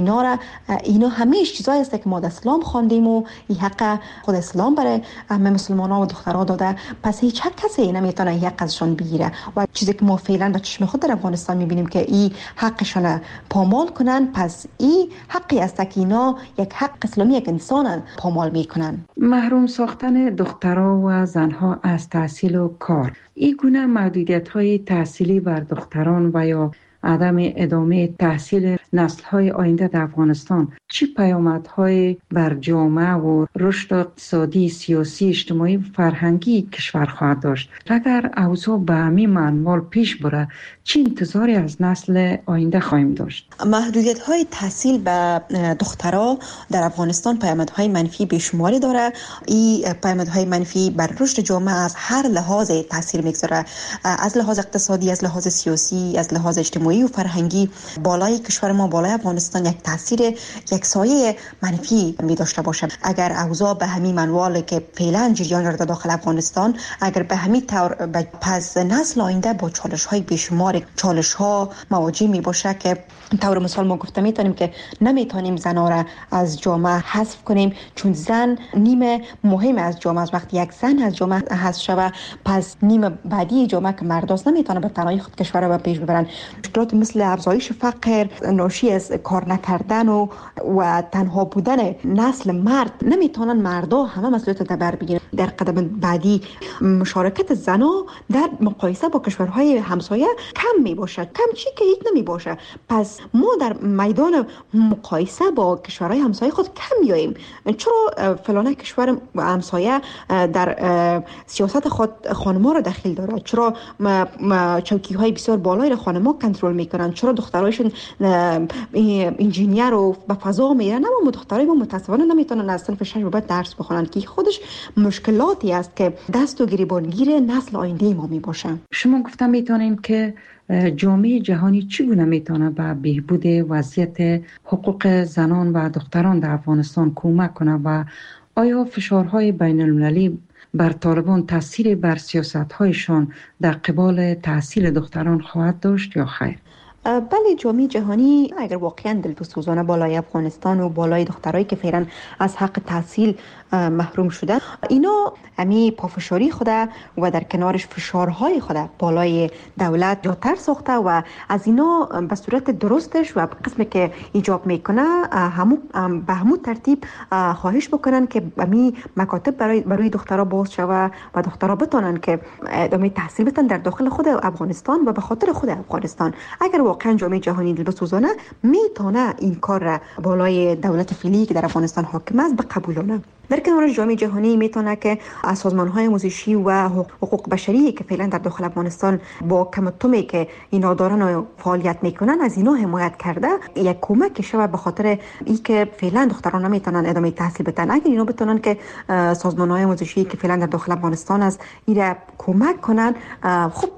اینا همیشه چیزایی است که ما در اسلام خواندیم و این حق خود اسلام برای همه مسلمان‌ها و دخترها داده. پس هیچ کسی نمیتونه حق ازشان بگیره و چیزی که ما فعلا به چشم خود در افغانستان میبینیم که این حقشان پامال کنن، پس این حقی است که اینا یک حق اسلامی یک انسان پامال میکنن.
محروم ساختن دخترها و زنها از تحصیل و کار، این گونه محدودیت‌های تحصیلی بر دختران و یا عدم ادامه تحصیل نسل‌های آینده در افغانستان چه پیامدهای بر جامعه و رشد اقتصادی، سیاسی، اجتماعی و فرهنگی کشور خواهد داشت؟ اگر اوضاع به همین منوال پیش بره چه انتظاری از نسل آینده خواهیم داشت؟
محدودیت‌های تحصیل به دخترها در افغانستان پیامدهای منفی بیشماری داره. این پیامدهای منفی بر رشد جامعه از هر لحاظ تاثیر میگذاره، از لحاظ اقتصادی، از لحاظ سیاسی، از لحاظ اجتماعی و فرهنگی. بالای کشور ما، بالای افغانستان یک تاثیر، یک سایه منفی می داشته باشه. اگر اوضاع به همین منوال که فعلا جریان داره داخل افغانستان، اگر به همین طور پس نسل آینده با چالش‌های بیشمار، چالش‌ها مواجه می باشه که طور مثال ما گفته میتونیم که نمیتونیم زنها را از جامعه حذف کنیم، چون زن نیم مهم از جامعه است. وقتی یک زن از جامعه حذف شود، پس نیم بعدی جامعه که مرداست نمیتونه به تنهایی خود کشور را به پیش ببرن. مشکلات مثل افزایش فقر، ناشی از کار نکردن و تنها بودن نسل مرد، نمیتونن مردا همه مسئولیت را بر بگیرن. در قدم بعدی مشارکت زنان در مقایسه با کشورهای همسایه کم می باشد. کم چی که هیچ نمی باشه. پس ما در میدان مقایسه با کشورهای همسایه خود کم میاییم. چرا فلانه کشور همسایه در سیاست خود خانم‌ها را دخیل دارد؟ چرا چوکی‌های بسیار بالایی را خانم‌ها کنترل میکنن؟ چرا دخترایشون انجینیر رو به فضا میرن؟ اما دخترای ما متأسفانه نمیتونن از صنف 6 به بعد درس بخونن که خودش مشکلاتی است که دست و گریبانگیر نسل آینده ما میباشه.
شما گفتم میتونین که جامعه جهانی چگونه میتونه به بهبود وضعیت حقوق زنان و دختران در افغانستان کمک کنه و آیا فشارهای بین المللی بر طالبان تاثیر بر سیاست‌هایشان در قبال تحصیل دختران خواهد داشت یا خیر؟
بله، جامعه جهانی اگر واقعا دلسوزانه بالای افغانستان و بالای دخترایی که فعلا از حق تحصیل محروم شدن، اینا همی پافشاری خوده و در کنارش فشارهای خوده بالای دولت جاتر ساخته و از اینا به صورت درستش و قسمی که ایجاب میکنه به همون ترتیب خواهش بکنن که همی مکاتب برای دخترها باز شوه و دخترها بتونن که ادامه تحصیل بتن در داخل خود افغانستان و به خاطر خود افغانستان. اگر واقعا جامعه جهانی دلسوزانه میتونه این کار را بالای دولت فعلی که در افغانستان حاکم است بقبولونه. در کنار جامعه جهانی میتونه که از سازمان‌های آموزشی و حقوق بشری که فعلا در داخل افغانستان با کمتمی که اینا دارن و فعالیت میکنن از اینا حمایت کرده، یک کمک شوه به خاطر اینکه فعلا دختران نمیتونن ادامه تحصیل بدن. اگر اینا بتونن که سازمان‌های آموزشی که فعلا در داخل افغانستان از اینا کمک کنن، خب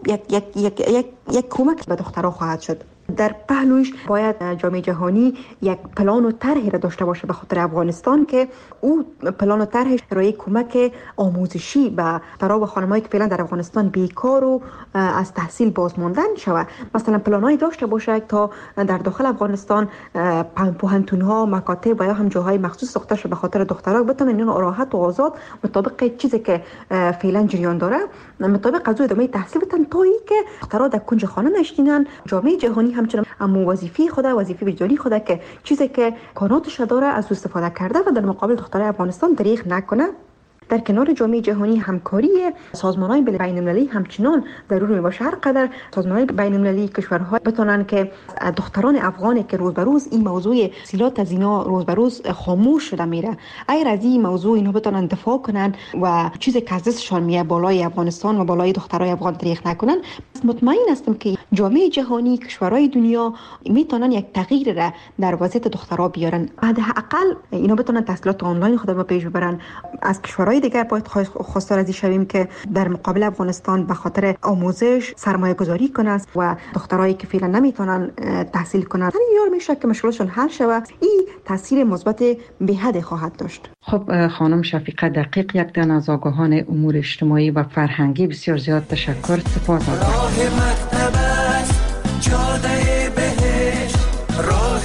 یک کمک به دخترها خواهد شد. در پهلوش باید جامعه جهانی یک پلان و طرحی را داشته باشه به خاطر افغانستان که او پلان و طرحش برای کمک آموزشی به برای خانمایی که فعلا در افغانستان بیکار و از تحصیل بازماندن شود. مثلا پلانایی داشته باشه تا در داخل افغانستان پوهنتون‌ها، مکاتب و یا هم جاهای مخصوص ساخته شده به خاطر دخترها بتونن اینا راحت و آزاد مطابق چیزی که فعلا جریان داره مطابق از ادامه تحصیل بدن تا اینکه دخترها در کنج خانه نشینن. جامعه جهانی همچنان اما وظیفه وجدانی خدا که چیزی که کاناتش داره از استفاده کرده و در مقابل دخترای افغانستان دریغ نکنه. در کنار جامعه جهانی همکاری سازمان‌های بین‌المللی همچنان ضروری میباشه. هر قدر سازمان‌های بین‌المللی کشورها بتونن که دختران افغانی که روز به روز این موضوع تحصیلات از اینا روز به روز خاموش شده میره، اگر از این موضوع اینا بتونن دفاع کنن و چیزی که از دستشان میاد بالای افغانستان و بالای دخترای افغان دریغ نکنن، مطمئن هستم که جامعه جهانی، کشورهای دنیا میتونن یک تغییر را در وضعیت دخترها بیارن. حداقل اینا بتونن تحصیلات آنلاین خود رو پیش ببرن. از کشورهای دیگر باید خواستار از این شویم که در مقابل افغانستان به خاطر آموزش سرمایه گذاری کنند و دخترایی که فعلا نمیتونن تحصیل کنند یار میشه که مشکلشون حل شود. این تاثیر مثبت به حد خواهد داشت.
خب خانم شفیقه دقیق، یک دن از آگاهان امور اجتماعی و فرهنگی، بسیار زیاد تشکر. سپاس از
راه مکتب است، جاده بهشت، راه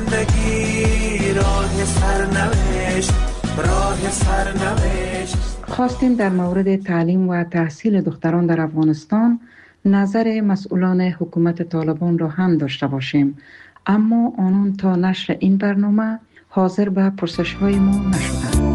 زندگی، راه سرنوشت، راه سرنوشت.
خواستیم در مورد تعلیم و تحصیل دختران در افغانستان نظر مسئولان حکومت طالبان را هم داشته باشیم، اما آنان تا نشر این برنامه حاضر به پرسش‌های ما نشدند.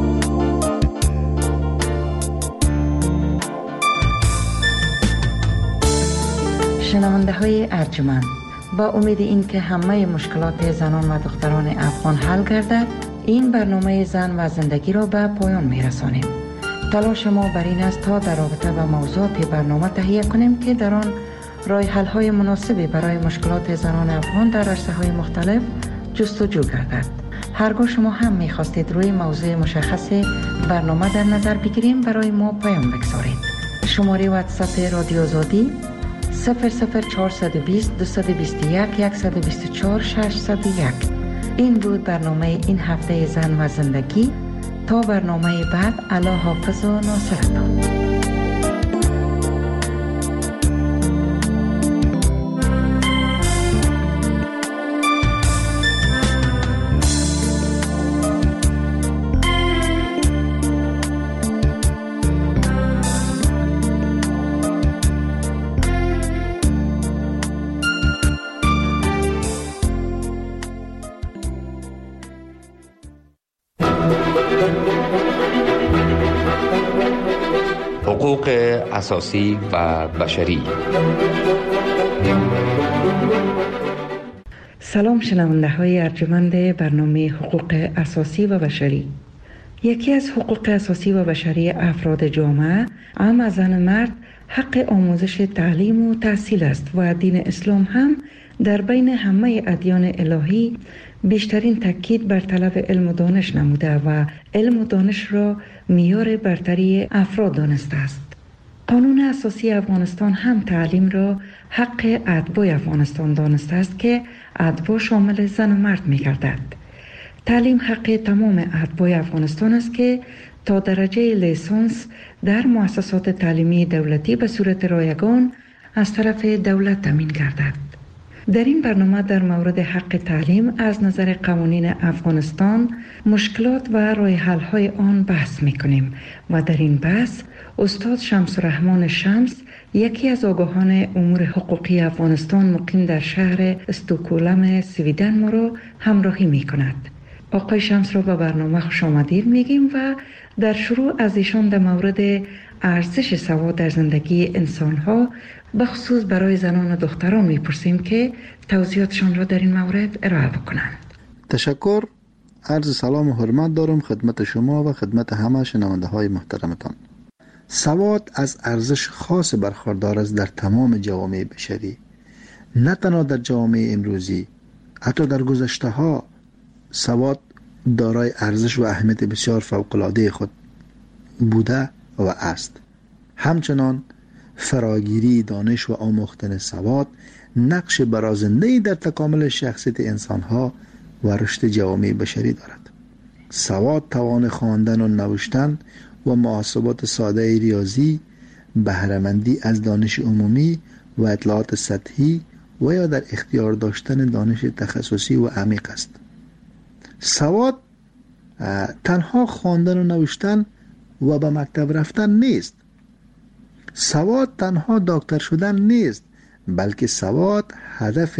شنونده های ارجمند، با امید این که همه مشکلات زنان و دختران افغان حل گردد، این برنامه زن و زندگی را به پایان می رسانیم. تلاش ما بر این است تا در رابطه با موضوعات برنامه تهیه کنیم که در آن راه حل های مناسبی برای مشکلات زنان افغان در عرصه های مختلف جستجو گردد. هرگاه شما هم می خواستید روی موضوع مشخص برنامه در نظر بگیریم، برای ما پیام بگذارید. شماره واتساپ رادیو آزادی 00420 221 124 601. این بود برنامه این هفته زن و زندگی. تا برنامه بعد، الله حافظ و ناصرتان.
حقوق اساسی و بشری.
سلام شنونده های ارجمند برنامه حقوق اساسی و بشری. یکی از حقوق اساسی و بشری افراد جامعه، هم از زن مرد، حق آموزش تعلیم و تحصیل است و دین اسلام هم در بین همه ادیان الهی بیشترین تاکید بر طلب علم و دانش نموده و علم و دانش را معیار برتری افراد دانسته است. قانون اساسی افغانستان هم تعلیم را حق اتباع افغانستان دانسته است که اتباع شامل زن و مرد می گردد. تعلیم حق تمام اتباع افغانستان است که تا درجه لیسانس در مؤسسات تعلیمی دولتی به صورت رایگان از طرف دولت تامین گردد. در این برنامه در مورد حق تعلیم از نظر قوانین افغانستان، مشکلات و راه حل های آن بحث می‌کنیم و در این بحث استاد شمس الرحمن شمس، یکی از آگاهان امور حقوقی افغانستان مقیم در شهر استکهلم سویدن، ما را همراهی می‌کند. آقای شمس را به برنامه خوش آمدید میگیم و در شروع از ایشان در مورد ارزش سواد در زندگی انسان‌ها به خصوص برای زنان و دختران میپرسیم که توضیحاتشان را در این مورد ارائه بکنند.
تشکر. عرض سلام و حرمت دارم خدمت شما و خدمت همه شنونده های محترمتان. سواد از ارزش خاص برخوردار است در تمام جوامع بشری، نه تنها در جوامع امروزی، حتی در گذشته ها سواد دارای ارزش و اهمیت بسیار فوق‌العاده خود بوده و است. همچنان فراگیری دانش و آموختن سواد نقش برازنده‌ای در تکامل شخصیت انسان‌ها و رشد جوامع بشری دارد. سواد توان خواندن و نوشتن و محاسبات ساده ریاضی، بهره‌مندی از دانش عمومی و اطلاعات سطحی و یا در اختیار داشتن دانش تخصصی و عمیق است. سواد تنها خواندن و نوشتن و به مکتب رفتن نیست. سواد تنها دکتر شدن نیست، بلکه سواد هدف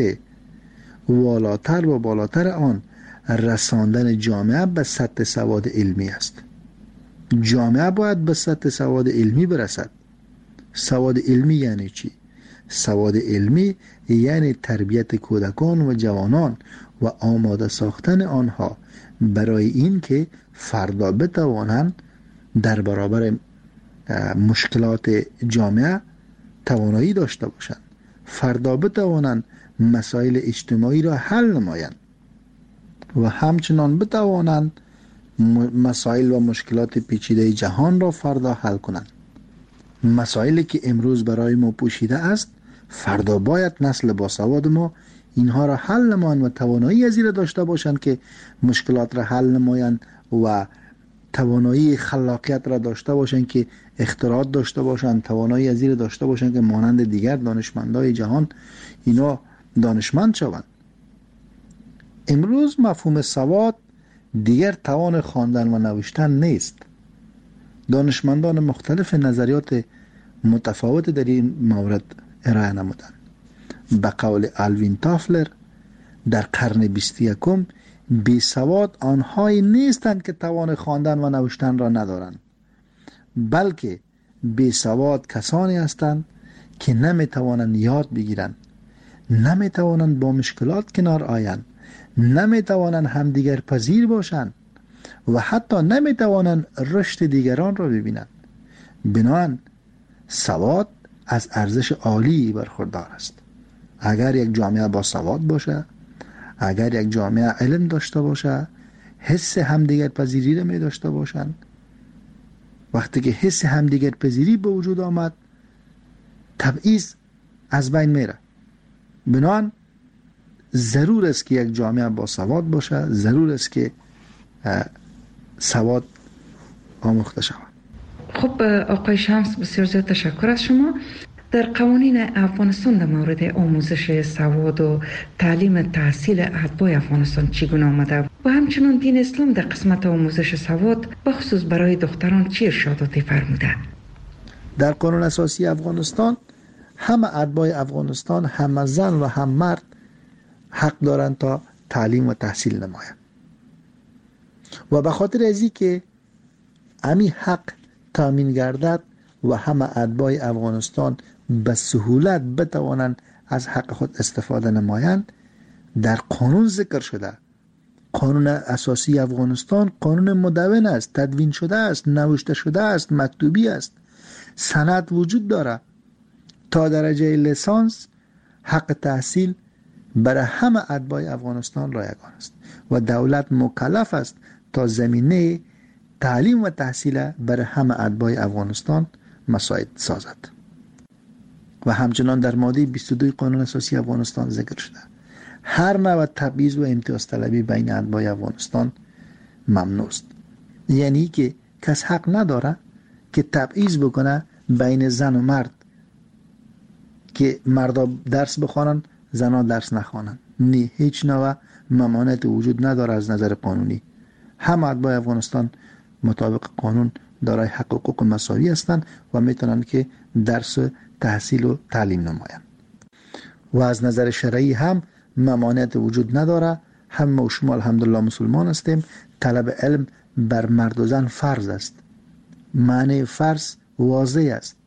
والاتر و بالاتر آن رساندن جامعه به سطح سواد علمی است. جامعه باید به سطح سواد علمی برسد. سواد علمی یعنی چی؟ سواد علمی یعنی تربیت کودکان و جوانان و آماده ساختن آنها برای این که فردا بتوانند در برابر مشکلات جامعه توانایی داشته باشند، فردا بتوانند مسائل اجتماعی را حل نمایند و همچنان بتوانند مسائل و مشکلات پیچیده جهان را فردا حل کنند. مسائلی که امروز برای ما پوشیده است، فردا باید نسل باسواد ما اینها را حل نمایند و توانایی از این داشته باشند که مشکلات را حل نمایند و توانایی خلاقیت را داشته باشند که اختراعات داشته باشند، توانایی از این داشته باشند که مانند دیگر دانشمندای جهان اینا دانشمند شوند. امروز مفهوم سواد دیگر توان خواندن و نوشتن نیست. دانشمندان مختلف نظریات متفاوت در این مورد ارائه نمودند. به قول آلوین تافلر در قرن 21 بی سواد آنهایی نیستند که توان خواندن و نوشتن را ندارند، بلکه بی سواد کسانی هستند که نمیتوانند یاد بگیرند، نمیتوانند با مشکلات کنار آیند، نمیتوانند همدیگر پذیر باشند و حتی نمیتوانند رشد دیگران را ببینند. بنابراین سواد از ارزش عالی برخوردار است. اگر یک جامعه با سواد باشه، اگر یک جامعه علم داشته باشه، حس همدیگر پذیری را می داشته باشند، وقتی که حس همدیگر پذیری به وجود آمد، تبعیض از بین میره. بنابراین ضرور است که یک جامعه با سواد باشه، ضرور است که سواد آموخته شود.
خب آقای شمس، بسیار زیاد تشکر از شما. در قوانین افغانستان در مورد آموزش سواد و تعلیم تحصیل اتباع افغانستان چگونه آمده و همچنان دین اسلام در قسمت آموزش سواد بخصوص برای دختران چه ارشاداتی فرموده؟
در قانون اساسی افغانستان همه اتباع افغانستان، هم زن و هم مرد، حق دارند تا تعلیم و تحصیل نمایند و به خاطر ازی که همین حق تامین گردد و همه اتباع افغانستان به سهولت بتوانند از حق خود استفاده نمایند در قانون ذکر شده. قانون اساسی افغانستان قانون مدون است، تدوین شده است، نوشته شده است، مکتوبی است، سند وجود داره. تا درجه لیسانس حق تحصیل برای همه اتباع افغانستان رایگان است و دولت مکلف است تا زمینه تعلیم و تحصیل برای همه اتباع افغانستان مساعد سازد. و همچنان در ماده 22 قانون اساسی افغانستان ذکر شده هر نوع تبعیض و امتیاز طلبی بین اتباع افغانستان ممنوع است. یعنی که کس حق نداره که تبعیض بکنه بین زن و مرد، که مردا درس بخوانن زنها درس نخوانن. نه، هیچ نوع ممانعت وجود نداره از نظر قانونی. همه اتباع افغانستان مطابق قانون دارای حق و حقوق مساوی هستند و میتونن که درس تحصیل و تعلیم نمایند. و از نظر شرعی هم ممانعت وجود نداره. همه و شما الحمدلله مسلمان هستیم. طلب علم بر مرد و زن فرض است. معنی فرض واضح است.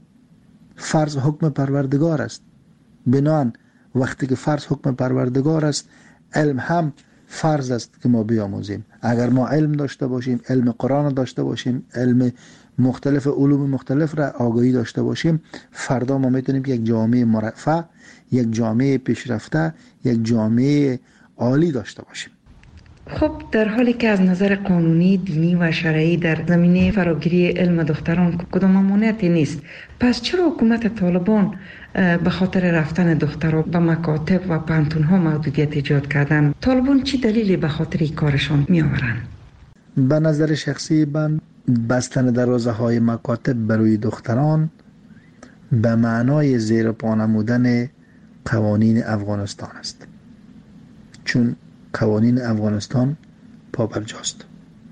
فرض حکم پروردگار است. بنان وقتی که فرض حکم پروردگار است، علم هم فرض است که ما بیاموزیم. اگر ما علم داشته باشیم، علم قرآن داشته باشیم، علم مختلف علوم مختلف را آگاهی داشته باشیم، فردا ما میتونیم که یک جامعه مرفه، یک جامعه پیشرفته، یک جامعه عالی داشته باشیم.
خب در حالی که از نظر قانونی، دینی و شرعی در زمینه فراگیری علم دختران کدام ممانعتی نیست، پس چرا حکومت طالبان به خاطر رفتن دخترها به مکاتب و پانتون‌ها محدودیت ایجاد کردن؟ طالبان چی دلیلی به خاطر این کارشان می آورند؟
به نظر شخصی من بستن دروازه های مکاتب برای دختران به معنای زیر پا نمودن قوانین افغانستان است، چون قوانین افغانستان پابرجاست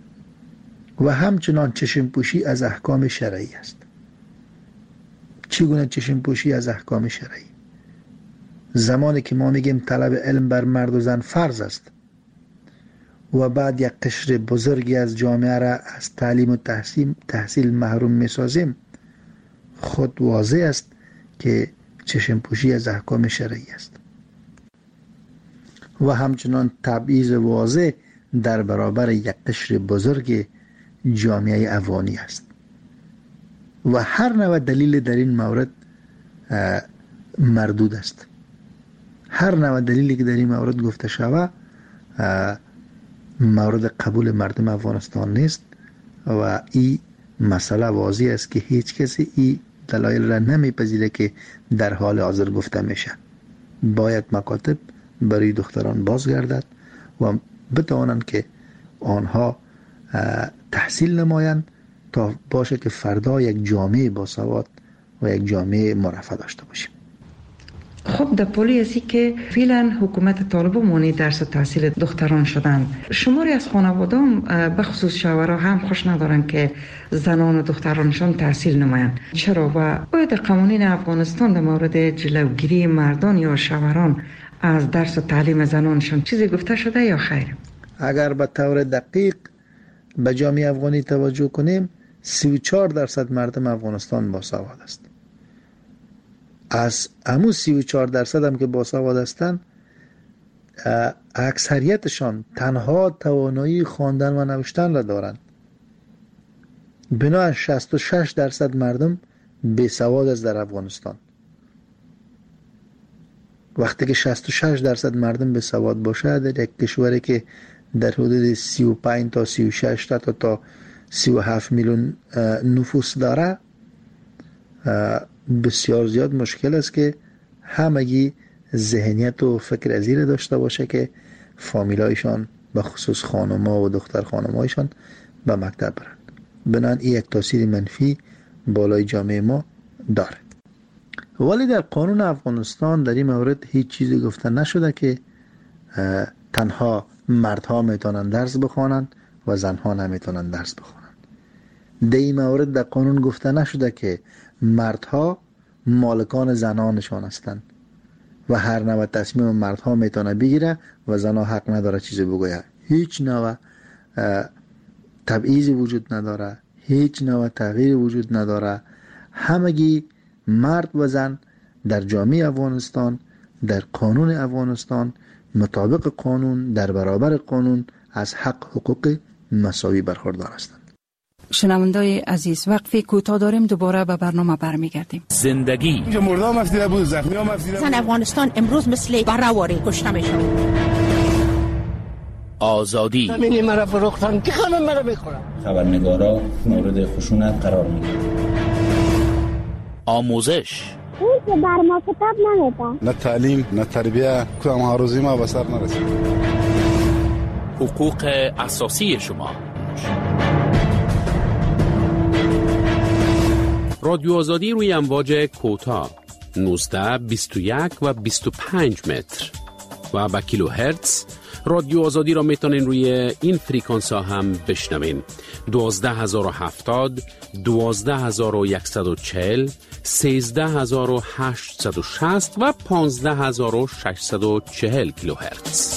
و همچنان چشم پوشی از احکام شرعی است. چگونه چشم پوشی از احکام شرعی؟ زمانی که ما میگیم طلب علم بر مرد و زن فرض است و بعد یک قشر بزرگی از جامعه را از تعلیم و تحصیل محروم میسازیم، خود واضح است که چشم پوشی از احکام شرعی است و همچنان تبعیض واضح در برابر یک قشر بزرگ جامعه افغانی است و هر نوع دلیل در این مورد مردود است. هر نوع دلیلی که در این مورد گفته شود مورد قبول مردم افغانستان نیست و این مسئله واضح است که هیچ کسی این دلایل را نمیپذیره که در حال حاضر گفته میشه. باید مکاتب برای دختران بازگردد و بتوانند که آنها تحصیل نمایند تا باشه که فردا یک جامعه باسواد و یک جامعه مرفه داشته باشیم.
خب در پولی ازی که فعلا حکومت طالبان مانع درس و تحصیل دختران شدند، شماری از خانوادان به خصوص شوهرها هم خوش ندارن که زنان و دخترانشان تحصیل نمایند. چرا و باید قوانین افغانستان در مورد جلوگیری مردان یا شوهران از درس و تعلیم زنانشان چیزی گفته شده یا خیر؟
اگر به طور دقیق به جامعه افغانی توجه کنیم 34% مردم افغانستان باسواد است. از همون 34% هم که باسواد هستند اکثریتشان تنها توانایی خواندن و نوشتن را دارند. بنابراین 66% مردم بیسواد است در افغانستان. وقتی که 66% مردم بیسواد باشه در یک کشوری که در حدود 35 تا 36 تا 37 میلیون نفوس داره، بسیار زیاد مشکل است که همگی ذهنیت و فکر ازیر داشته باشه که فامیلایشان به خصوص خانم‌ها و دختر خانم‌هایشان به مکتب برند. بنابراین این یک تاثیر منفی بالای جامعه ما داره. ولی در قانون افغانستان در این مورد هیچ چیزی گفته نشده که تنها مردها میتونن درس بخوانند و زنها نمیتونن درس بخوانند. در این مورد در قانون گفته نشده که مردها مالکان زنانشان هستند و هر نوع تصمیم مردها میتونه بگیره و زنها حق نداره چیزی بگوید. هیچ نوع تبعیضی وجود نداره، هیچ نوع تغییر وجود نداره. همگی مرد و زن در جامعه افغانستان، در قانون افغانستان، مطابق قانون، در برابر قانون از حق حقوق مساوی برخوردار هستند.
شنوندای عزیز، وقفی کوتاه داریم، دوباره به برنامه برمیگردیم.
زندگی
مردم مفیده بود، زخمی ها مفیده بود.
زن افغانستان امروز مثل برهواری کشته میشن.
آزادی
همینی مرا فروختن که همه مرا میخورن.
خبرنگارا مورد خشونت قرار میگیرن.
آموزش
اون که بر ما کتاب نمیده.
نه تعلیم، نه تربیه، کدام هاروزی ما به سر نرسید.
حقوق اساسی شما. رادیو آزادی روی امواج کوتاه 19، 21 و 25 متر و با کیلو هرتز. رادیو آزادی را میتونین روی این فریکانس ها هم بشنوین. 12070، 12140، 13860 و 15640 کیلو هرتز.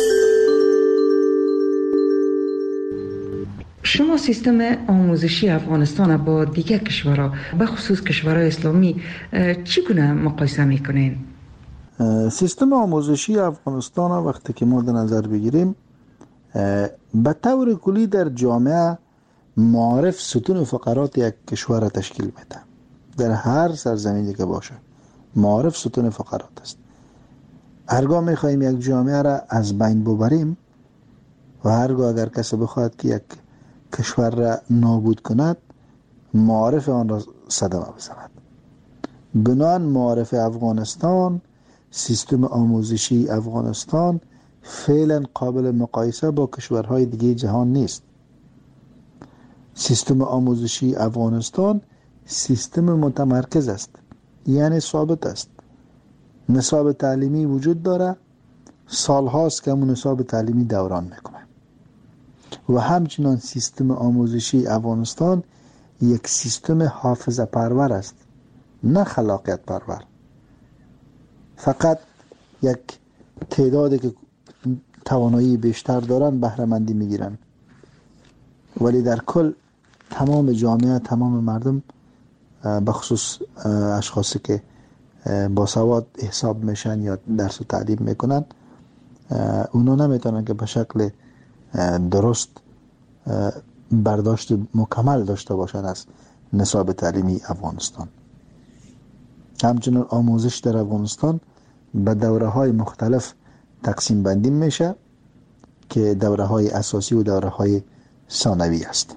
شما سیستم آموزشی افغانستان با دیگر کشورها به خصوص کشورهای اسلامی چگونه مقایسه میکنین؟
سیستم آموزشی افغانستان وقتی که ما در نظر بگیریم به طور کلی در جامعه معارف ستون فقرات یک کشور را تشکیل میده. در هر سرزمینی که باشه معارف ستون فقرات است. هرگاه میخواهیم یک جامعه را از بین ببریم و هرگاه اگر کسی بخواهد که یک کشور را نابود کند، معارف آن را صدمه بزند. بنابراین معارف افغانستان، سیستم آموزشی افغانستان فعلا قابل مقایسه با کشورهای دیگه جهان نیست. سیستم آموزشی افغانستان سیستم متمرکز است، یعنی ثابت است. نصاب تعلیمی وجود داره، سالهاست که همون نصاب تعلیمی دوران میکنه. و همچنان سیستم آموزشی افغانستان یک سیستم حافظه پرور است، نه خلاقیت پرور. فقط یک تعدادی که توانایی بیشتر دارن بهره مندی میگیرن، ولی در کل تمام جامعه، تمام مردم، بخصوص اشخاصی که با سواد حساب میشن یا درس و تعلیم میکنن، اونا نمیتونن که به شکل درست برداشت مکمل داشته باشن از نصاب تعلیمی افغانستان. همچنین آموزش در افغانستان به دوره های مختلف تقسیم بندی میشه که دوره های اساسی و دوره های ثانوی است.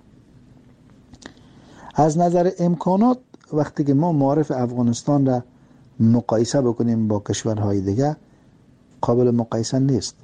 از نظر امکانات وقتی که ما معارف افغانستان را مقایسه بکنیم با کشورهای دیگه، قابل مقایسه نیست.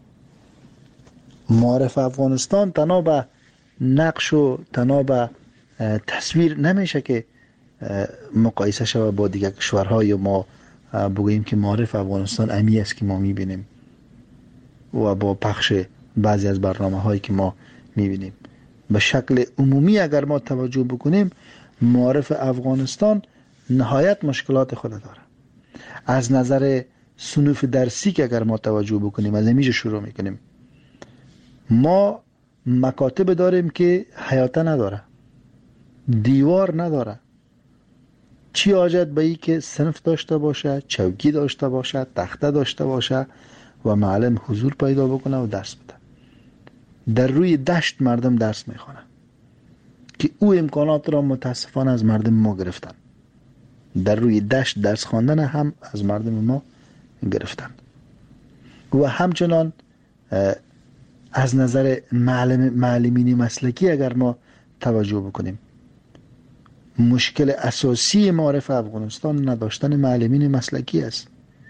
معارف افغانستان تنها به نقش و تنها به تصویر نمیشه که مقایسه شود با دیگر کشورها، یا ما بگوییم که معارف افغانستان امی است که ما میبینیم و با پخش بعضی از برنامه هایی که ما میبینیم. به شکل عمومی اگر ما توجه بکنیم، معارف افغانستان نهایت مشکلات خود داره. از نظر صنوف درسی که اگر ما توجه بکنیم، از همیشه شروع میکنیم، ما مکاتب داریم که حیاته نداره، دیوار نداره. چی حاجت به ای که صنف داشته باشه، چوکی داشته باشه، تخته داشته باشه و معلم حضور پیدا بکنه و درس بده. در روی دشت مردم درس میخوانه که او امکانات را متاسفانه از مردم ما گرفتن. در روی دشت درس خواندن هم از مردم ما گرفتن. و همچنان از نظر معلمین مسلکی اگر ما توجه بکنیم، مشکل اساسی معارف افغانستان نداشتن معلمین مسلکی است.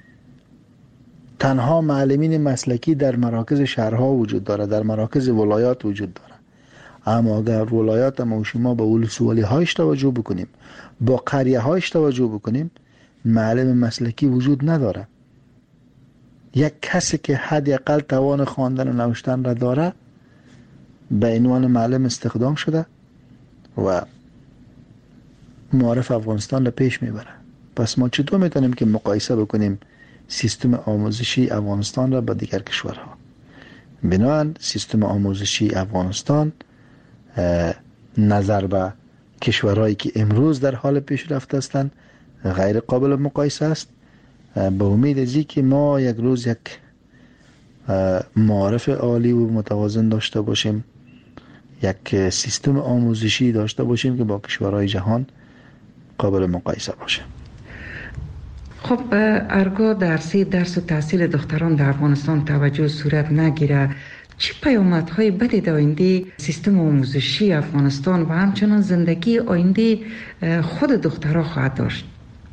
تنها معلمین مسلکی در مراکز شهرها وجود داره، در مراکز ولایات وجود داره. اما اگر ولایات ما و شما به ولسوالی هایش توجه بکنیم، با قریه هایش توجه بکنیم، معلم مسلکی وجود نداره. یک کسی که حداقل توان خواندن و نوشتن را داره به عنوان معلم استخدام شده و معارف افغانستان را پیش میبره. پس ما چطور میتونیم که مقایسه بکنیم سیستم آموزشی افغانستان را با دیگر کشورها؟ بنابراین سیستم آموزشی افغانستان نظر به کشورهایی که امروز در حال پیشرفت هستند غیر قابل مقایسه است. به امید ازی که ما یک روز یک معارف عالی و متوازن داشته باشیم، یک سیستم آموزشی داشته باشیم که با کشورهای جهان قابل مقایسه باشه.
خب ارگاه درس و تحصیل دختران در افغانستان توجه صورت نگیره، چه پیامدهای بدی در آینده سیستم آموزشی افغانستان و همچنان زندگی آینده خود دخترها خواهد داشت؟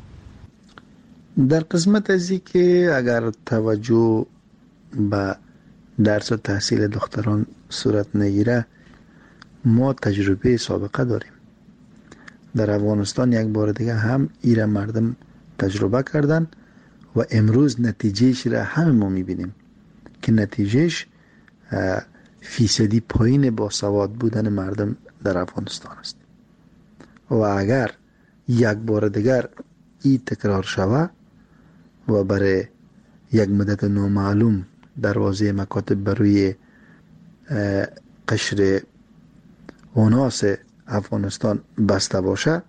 در قسمت ازی که اگر توجه به درس و تحصیل دختران صورت نگیره، ما تجربه سابقه داریم. در افغانستان یک بار دیگه هم ایره مردم تجربه کردن و امروز نتیجهش را همه ما میبینیم که نتیجهش فیصدی پایین با سواد بودن مردم در افغانستان است. و اگر یک بار دیگر این تکرار شود و برای یک مدت نامعلوم دروازه مکاتب بروی قشر اوناس افغانستان بسته باشه،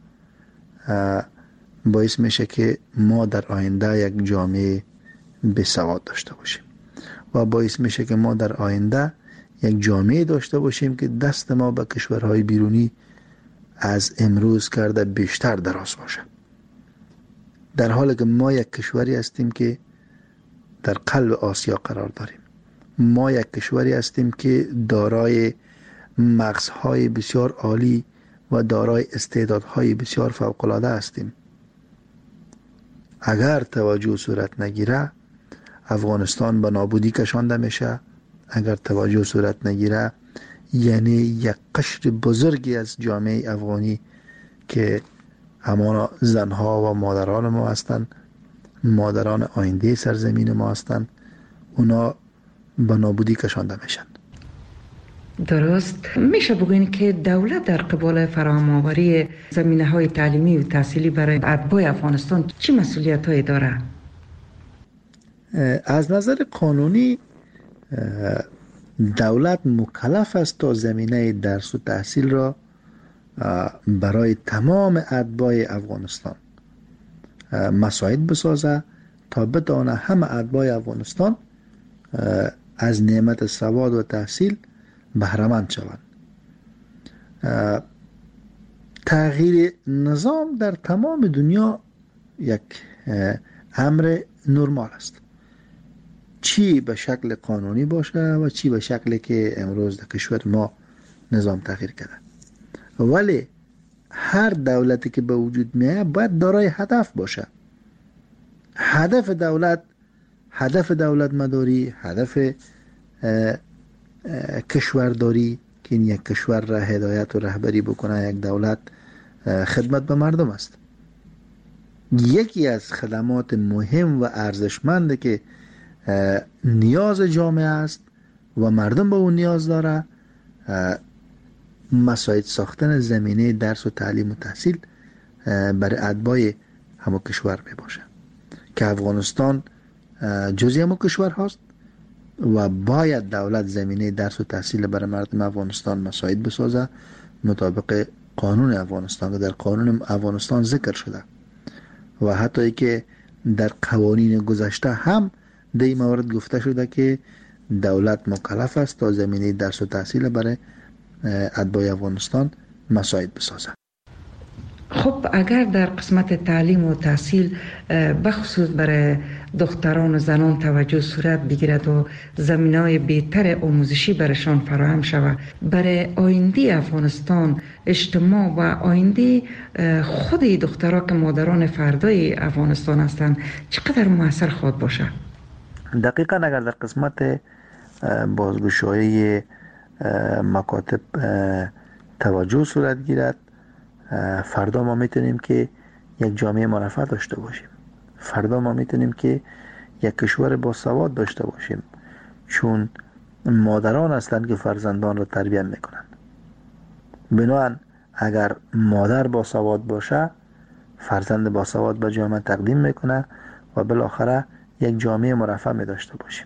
باعث میشه که ما در آینده یک جامعه بسواد داشته باشیم و باعث میشه که ما در آینده یک جامعه داشته باشیم که دست ما به کشورهای بیرونی از امروز کرده بیشتر دراز باشه، در حالی که ما یک کشوری هستیم که در قلب آسیا قرار داریم. ما یک کشوری هستیم که دارای مغزهای بسیار عالی و دارای استعدادهای بسیار فوق‌العاده هستیم. اگر توجه صورت نگیره افغانستان به نابودی کشانده میشه. اگر توجه صورت نگیره یعنی یک قشر بزرگی از جامعه افغانی که همانا زنها و مادران ما هستند، مادران آینده سرزمین ما هستند، اونا به نابودی کشانده میشن.
درست. میشه بگوین که دولت در قبال فراهم آوری زمینه‌های تعلیمی و تحصیلی برای اتباع افغانستان چه مسئولیت‌هایی داره؟
از نظر قانونی دولت مکلف است تا زمینه درس و تحصیل را برای تمام اتباع افغانستان مساعد بسازه تا بتوانه همه اتباع افغانستان از نعمت سواد و تحصیل بهره‌مند شوند. تغییر نظام در تمام دنیا یک امر نرمال است، چی به شکل قانونی باشه و چی به شکلی که امروز در کشور ما نظام تغییر کرده. ولی هر دولتی که به وجود میاد باید دارای هدف باشه. هدف دولت مداری، هدف کشورداری که این یک کشور را هدایت و رهبری بکنه، یک دولت خدمت به مردم است. یکی از خدمات مهم و ارزشمند که نیاز جامعه است و مردم به اون نیاز داره، مساعد ساختن زمینه درس و تعلیم و تحصیل برای اتباع همه کشور می باشه که افغانستان جزئی همه کشور هست و باید دولت زمینه درس و تحصیل برای مردم افغانستان مساعد بسازه مطابق قانون افغانستان که در قانون افغانستان ذکر شده و حتی ای که در قوانین گذشته هم در این مورد گفته شده که دولت مکلف است تا زمینه درس و تحصیل برای اتباع افغانستان مساعد بسازه.
خب اگر در قسمت تعلیم و تحصیل بخصوص برای دختران و زنان توجه صورت بگیرد و زمینه‌های بهتر آموزشی برشان فراهم شود، برای آینده افغانستان، اجتماع و آینده خود دخترها که مادران فردای افغانستان هستند چقدر مؤثر خواهد باشه؟
دقیقاً اگر در قسمت بازگشایی مکاتب توجه صورت گیرد، فردا ما میتونیم که یک جامعه مرفه داشته باشیم. فردا ما میتونیم که یک کشور با سواد داشته باشیم، چون مادران هستند که فرزندان را تربیت میکنند. بنابراین اگر مادر با سواد باشه، فرزند با سواد به جامعه تقدیم میکنه و بالاخره یک جامعه مرفه می داشته باشیم.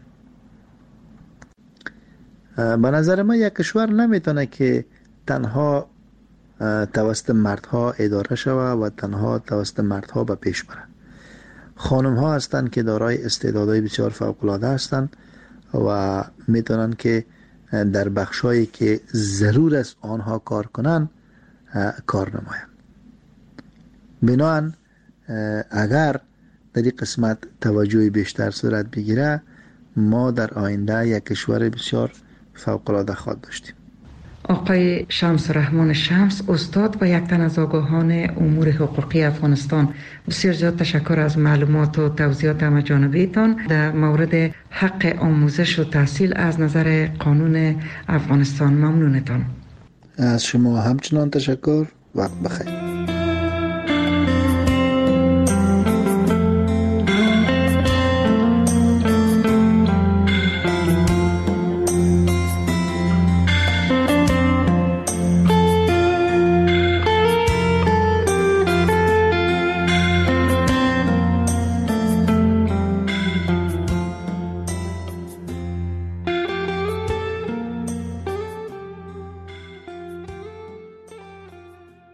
به نظر ما یک کشور نمیتونه که تنها توسط مردها اداره شود و تنها توسط مردها به پیش بره. خانم ها هستند که دارای استعدادهای بسیار فوق العاده هستند و میتونن که در بخشایی که ضرور است آنها کار کنن کار نمایند. بنابراین اگر در این قسمت توجه بیشتر صورت بگیره، ما در آینده یک کشور بسیار فوق العاده خواهد داشتیم.
آقای شمس رحمان شمس، استاد و یک تن از آگاهان امور حقوقی افغانستان، بسیار زیاد تشکر از معلومات و توضیحات همه‌جانبه‌تان در مورد حق آموزش و تحصیل از نظر قانون افغانستان. ممنونتان.
از شما همچنان تشکر. وقت بخیر.